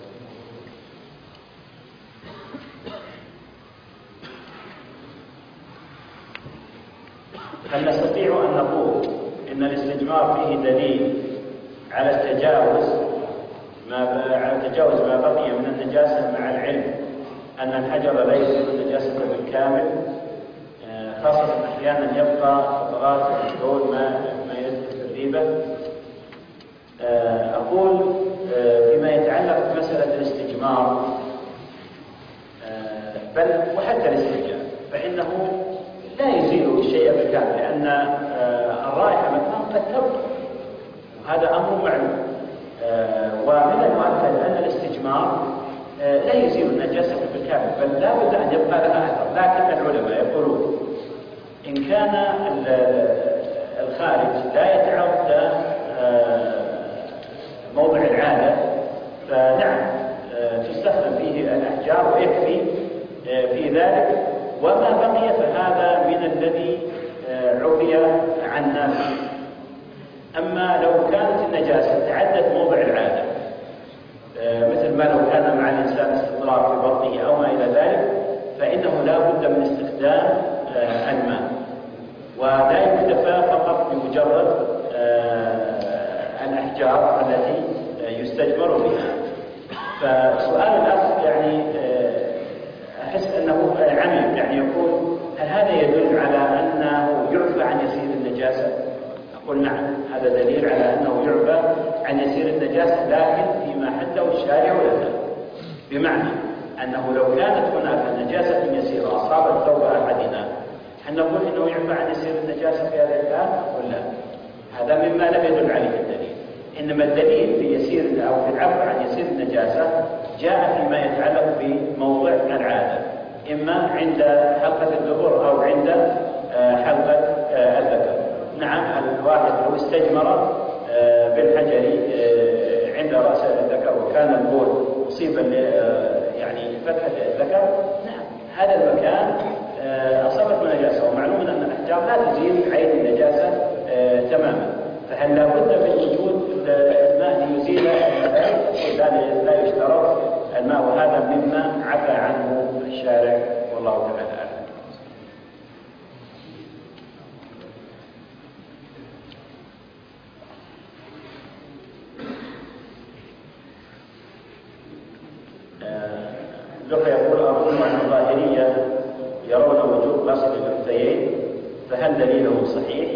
هل نستطيع أن نقول إن الاستجمار فيه دليل على تجاوز ما بقي من النجاسة، مع العلم أن الحجر لا يزيل النجاسة بالكامل، خاصة أحيانا يبقى فترات دون ما يثبت الريبة؟ أقول فيما يتعلق بمسألة الاستجمار بل وحتى الاستنجاء فإنه لا يزيل الشيء بالكامل، لأن الرائحة مثلا قد تبقى، وهذا أمر معلوم. ومن المؤكد أن الاستجمار لا يزيل النجاسة بالكامل، بل لا بد أن يبقى لها أثر. لكن العلماء يقولون إن كان الخارج لا يتعدى موضع العادة فنعم تستخدم فيه الأحجار ويكفي في ذلك، وما بقي فهذا من الذي عفي عن ناس. أما لو كانت النجاسة تعدت موضع العادة، مثل ما لو كان مع الإنسان استطرار في بطنه أو ما إلى ذلك، فإنه لا بد من استخدام الماء، ولا يكتفى فقط بمجرد الأحجار التي يستجمر بها. فسؤال الأخ يعني أحس أنه عميق، يعني يقول هل هذا يدل على أنه يعفى عن يسير النجاسة؟ أقول نعم، هذا دليل على أنه يعفى عن يسير النجاسة، لكن فيما حده الشارع لنا، بمعنى أنه لو كانت هناك نجاسة يسيرة أصابت ثوب أحدنا هل نقول إنه يعفى عن يسير النجاسة في هذا الحال؟ أقول لا، هذا مما لم يدل عليه الدليل. إنما الدليل في يسير أو في العفو عن يسير النجاسة جاء فيما يتعلق بموضع العادة، إما عند حلقة الدبر أو عند حلقة الذكر. نعم، الواحد لو استجمر بالحجر عند رأس الذكر وكان البول مصيبا يعني فتحة الذكر، نعم هذا المكان أصابته نجاسة، ومعلوم أن الأحجار لا تزيل عين النجاسة تماما، فهل لا بد من وجود الماء ليزيل لا يشترط الماء، وهذا مما عفى عنه الشارع والله تعالى أعلم. لقى يقول أظن أن الظاهرية يرون وجوب غسل الأنثيين، فهل دليله صحيح؟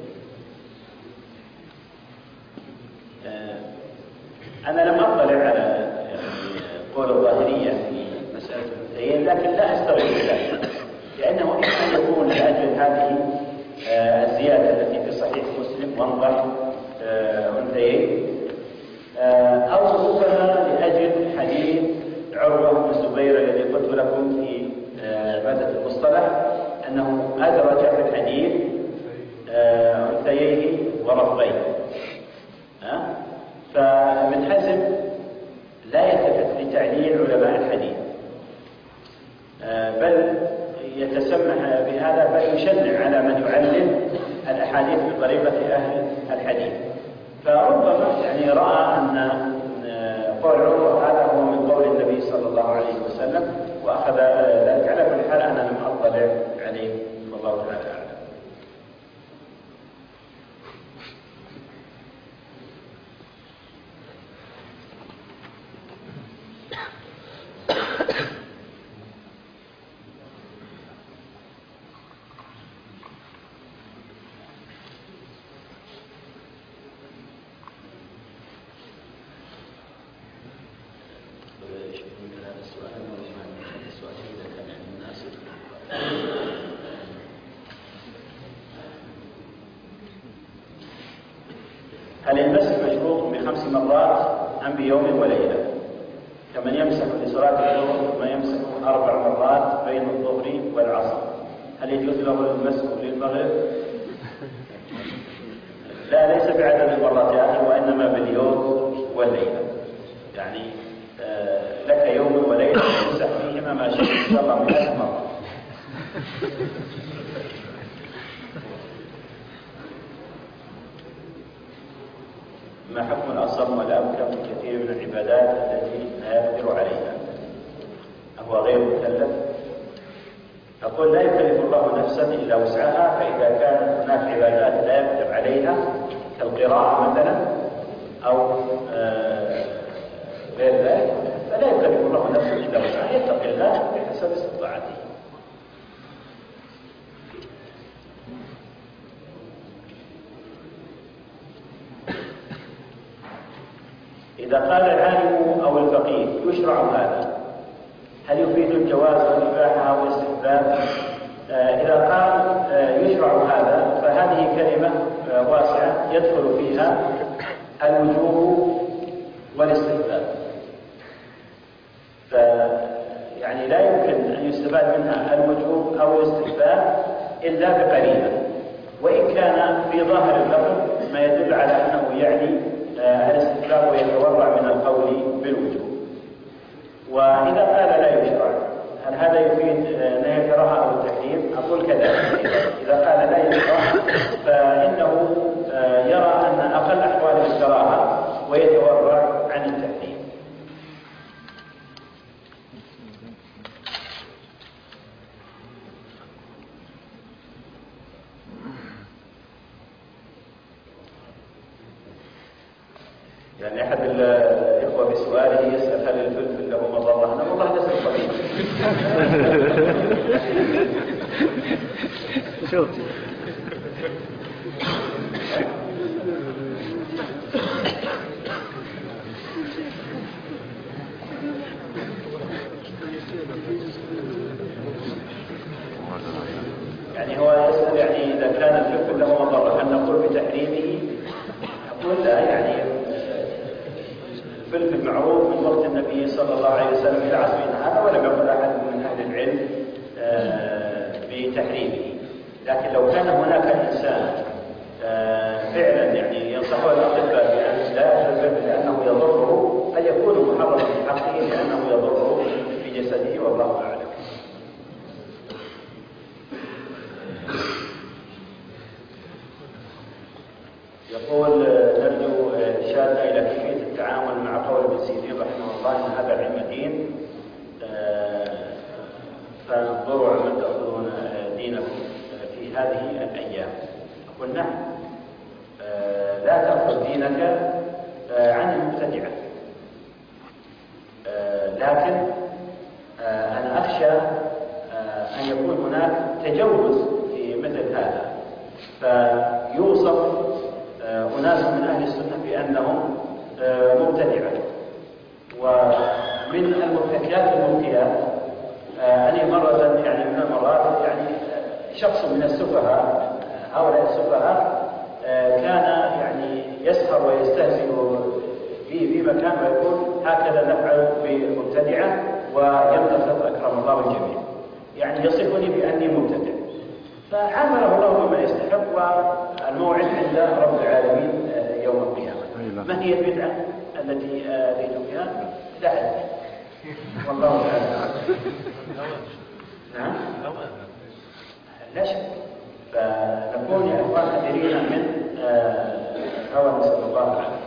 أنا لم أطلع على قول الظاهرية في مسألة الأنثيين، لكن لا أستغرب ذلك، لأنه إما يكون لأجل هذه الزيادة التي في صحيح مسلم وانضح أنثيين، أو ربما لأجل حديث عروة بن الزبير الذي قلت لكم في مادة المصطلح أنه أدرج في الحديث أنثيين ورفضين. فابن حزم لا يلتفت لتعليل علماء الحديث، بل يتسمح بهذا، بل يشنع على من يعلل الأحاديث بطريقة أهل الحديث. فربما يعني رأى أن قول عروة هذا هو من قول النبي صلى الله عليه وسلم وأخذ ذلك. على كل حال أنا لم أطلع عليه والله تعالى أعلم. هل المسح مشروط ب5 مرات أم بيوم وليلة؟ كمن يمسح لصلاة الظهر ثم يمسح 4 مرات بين الظهر والعصر، هل يجوز له المسح للمغرب؟ لا، ليس بعدد المرات يا أخي، وإنما باليوم والليلة. يعني لك يوم وليلة تمسح فيهما ما شئت إن شاء الله 100 مرة. ما حكم الأصم والأبكم في كثير من العبادات التي لا يقدر عليها؟ أهو غير مكلف؟ أقول لا يكلف الله نفسا إلا وسعها، فإذا كانت هناك عبادات لا يقدر عليها كالقراءة مثلا أو غير ذلك فلا يكلف الله نفسا إلا وسعها، يتقي الله بحسب استطاعته. إذا قال العالم أو الفقيه يشرع هذا، هل يفيد الجواز والإباحة والاستحباب؟ إذا قال يشرع هذا فهذه كلمة واسعة يدخل فيها الوجوب والاستحباب، فيعني لا يمكن أن يستفاد منها الوجوب أو الاستحباب إلا بقرينة، وإن كان في ظاهر اللفظ ما يدل على أنه يعني الاستحباب ويتورع من القول بالوجوب. وإذا قال لا يشرع هل هذا يفيد نهي الكراهة أو التحريم؟ أقول كذلك، إذا قال لا يشرع فإنه يرى أن أقل أحوال الكراهة ويتورع عن التحريم. يعني أحد الإخوة بسؤاله يسأل هل الفلفل له مضرة؟ أنا والله لست طبيب. شوف يعني هو يسأل يعني إذا كان الفلفل له مضرة هل نقول بتحريمه؟ أقول لا، يعني الفلفل معروف من وقت النبي صلى الله عليه وسلم إلى عصرنا هذا، ولم يقل أحد من أهل العلم بتحريمه. لكن لو كان هناك إنسان فعلا يعني ينصحه الأطباء بأن لا يأكل الفلفل لأنه يضره، قد يكون محرما في حقه لأنه يضره في جسده، والله أعلم. يقول نرجو إرشادنا إلى كيفية التعامل مع قول ابن سيرين رحمه الله أن هذا العلم دين، فانظروا عمن تأخذون دينكم في هذه الأيام. أقول نعم، لا تأخذ دينك عن المبتدعة، لكن أنا أخشى أن يكون هناك تجوز في مثل هذا، فيوصف أناس من أهل السنة بأنهم مبتدعة. ومن المبتكرات المبكيات أني مرة يعني من المرات يعني شخص من السفهاء، هؤلاء السفهاء كان يعني يسخر ويستهزئ في مكان ويقول هكذا نفعل بالمبتدعة ويمتثل أكرم الله الجميع، يعني يصفني بأني مبتدع، فعامله الله بما يستحق، والموعد عند رب العالمين يوم القيامة. ما هي البدعة التي أتيت بها؟ لا أدري والله تعالى. نعم لا شك، فنكون يا إخوان حذرين من هوى نسأل الله العافية.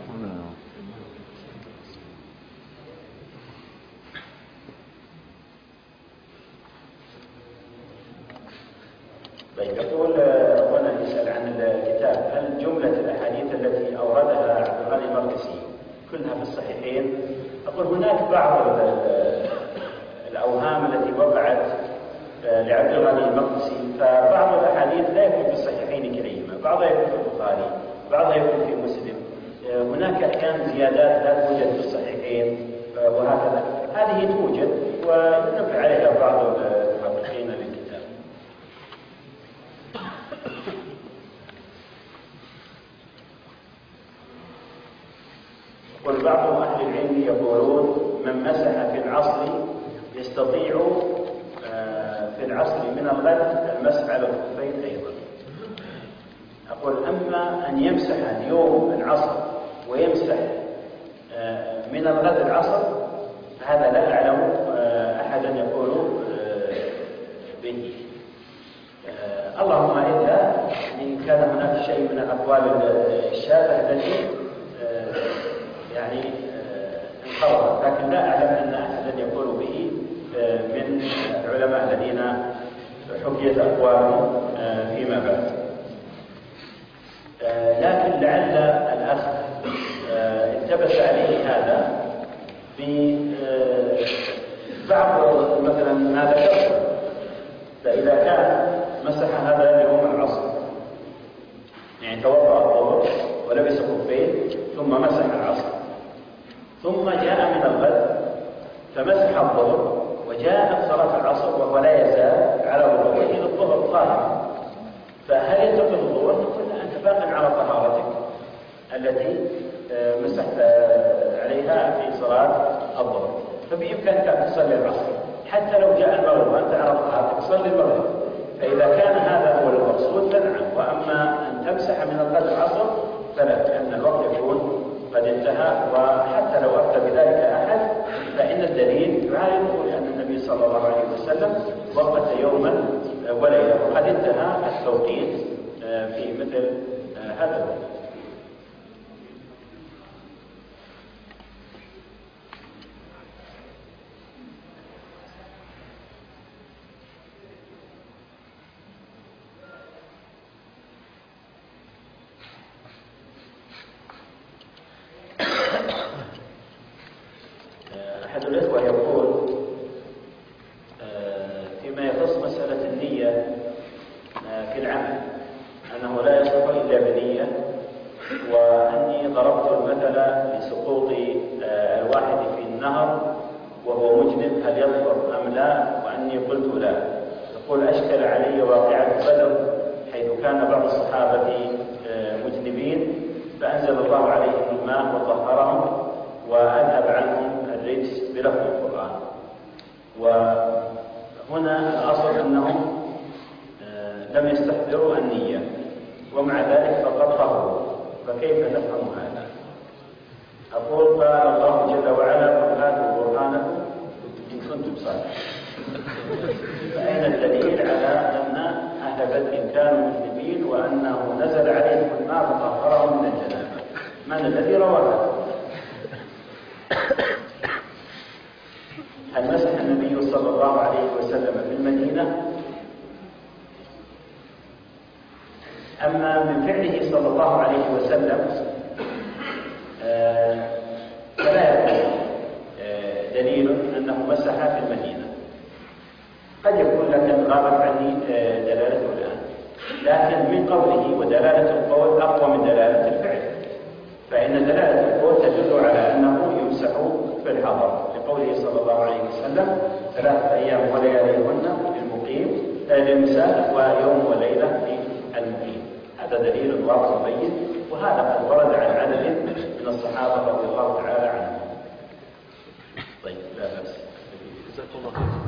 طيب يقول هنا يسأل عن الكتاب، هل جملة الأحاديث التي أوردها عبد الغني المقدسي كلها في الصحيحين؟ أقول هناك بعض الأوهام التي وقعت لعبد الغني المقدسي، فبعض الأحاديث لا يكون في الصحيحين كليهما، بعضها يكون في البخاري، بعضها يكون في مسلم، هناك أحيانا زيادات لا توجد في الصحيحين وهكذا، هذه توجد ونبه عليها بعض المحققين للكتاب. يقول بعض أهل العلم يقولون من مسح في العصر يستطيع في العصر من الغد المسح على الخفين أيضا. أقول أما أن يمسح اليوم العصر ويمسح من الغد العصر هذا لا أعلم أحدا يقول به. اللهم إلا إن كان هناك شيء من الأقوال الشاذة التي يعني انقرضت، لكن لا أعلم أن أحدا يقول به من العلماء الذين حكيت أقوالهم فيما بعد. لكن لعل الأخ التبس عليه هذا ببعض مثلا ما ذكرته، فإذا كان مسح هذا اليوم العصر يعني توضأ الظهر ولبس خفين ثم مسح العصر، ثم جاء من الغد فمسح الظهر وجاءت صلاة العصر وهو لا يزال على وضوءه الظهر طاهر، فهل ينتقل الظهر؟ نقول أنت باق على طهارتك التي مسحت عليها في صلاة الظهر، فبإمكانك أن تصلي العصر حتى لو جاء المغرب وأنت على طهارتك صلي المغرب. فإذا كان هذا هو المقصود فنعم، وأما أن تمسح من الغد العصر فلا، لأن الوقت يكون قد انتهى، وحتى لو أفتى بذلك أحد فإن الدليل يعارضه، لأن النبي صلى الله عليه وسلم وقت يوما وليلة وقد انتهى التوقيت في مثل هذا الوقت. أحد الإخوة يقول فيما يخص مسألة النية في العمل أنه لا يصح إلا بنية، وأني ضربت المثل لسقوط الواحد في النهر وهو مجنب هل يظفر أم لا، وأني قلت لا. يقول أشكل علي واقعة بدر حيث كان بعض الصحابة مجنبين فأنزل الله عليهم الماء وطهرهم وأذهب عنهم الرجس بلفظ القرآن. وهنا الأصل أنهم لم يستحضروا النية ومع ذلك فقد طهروا، فكيف نفهم هذا؟ أقول قال الله جل وعلا قل هاتوا برهانكم إن كنتم صادقين. فأين الدليل على أن أهل بدر كانوا مذنبين وأنه نزل عليهم الماء فطهرهم من الجنابة؟ من الذي روى هذا؟ هل مسح النبي صلى الله عليه وسلم في المدينة؟ أما من فعله صلى الله عليه وسلم فلا يكون دليل أنه مسح في المدينة. قد يكون لكن غابت عني دلالته الآن، لكن من قوله ودلالة القول أقوى من دلالة الفعل، فإن دلالة القول تدل على أنه يمسح في الحضر لقوله صلى الله عليه وسلم 3 أيام ولياليهن للمسافر ويوم وليلة للمقيم. هذا دليل واضح بين، وهذا قد ورد عن عدد من الصحابة رضي الله تعالى عنهم. طيب لا بأس. جزاك الله خير.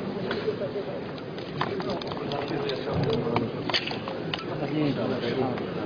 بسم الله.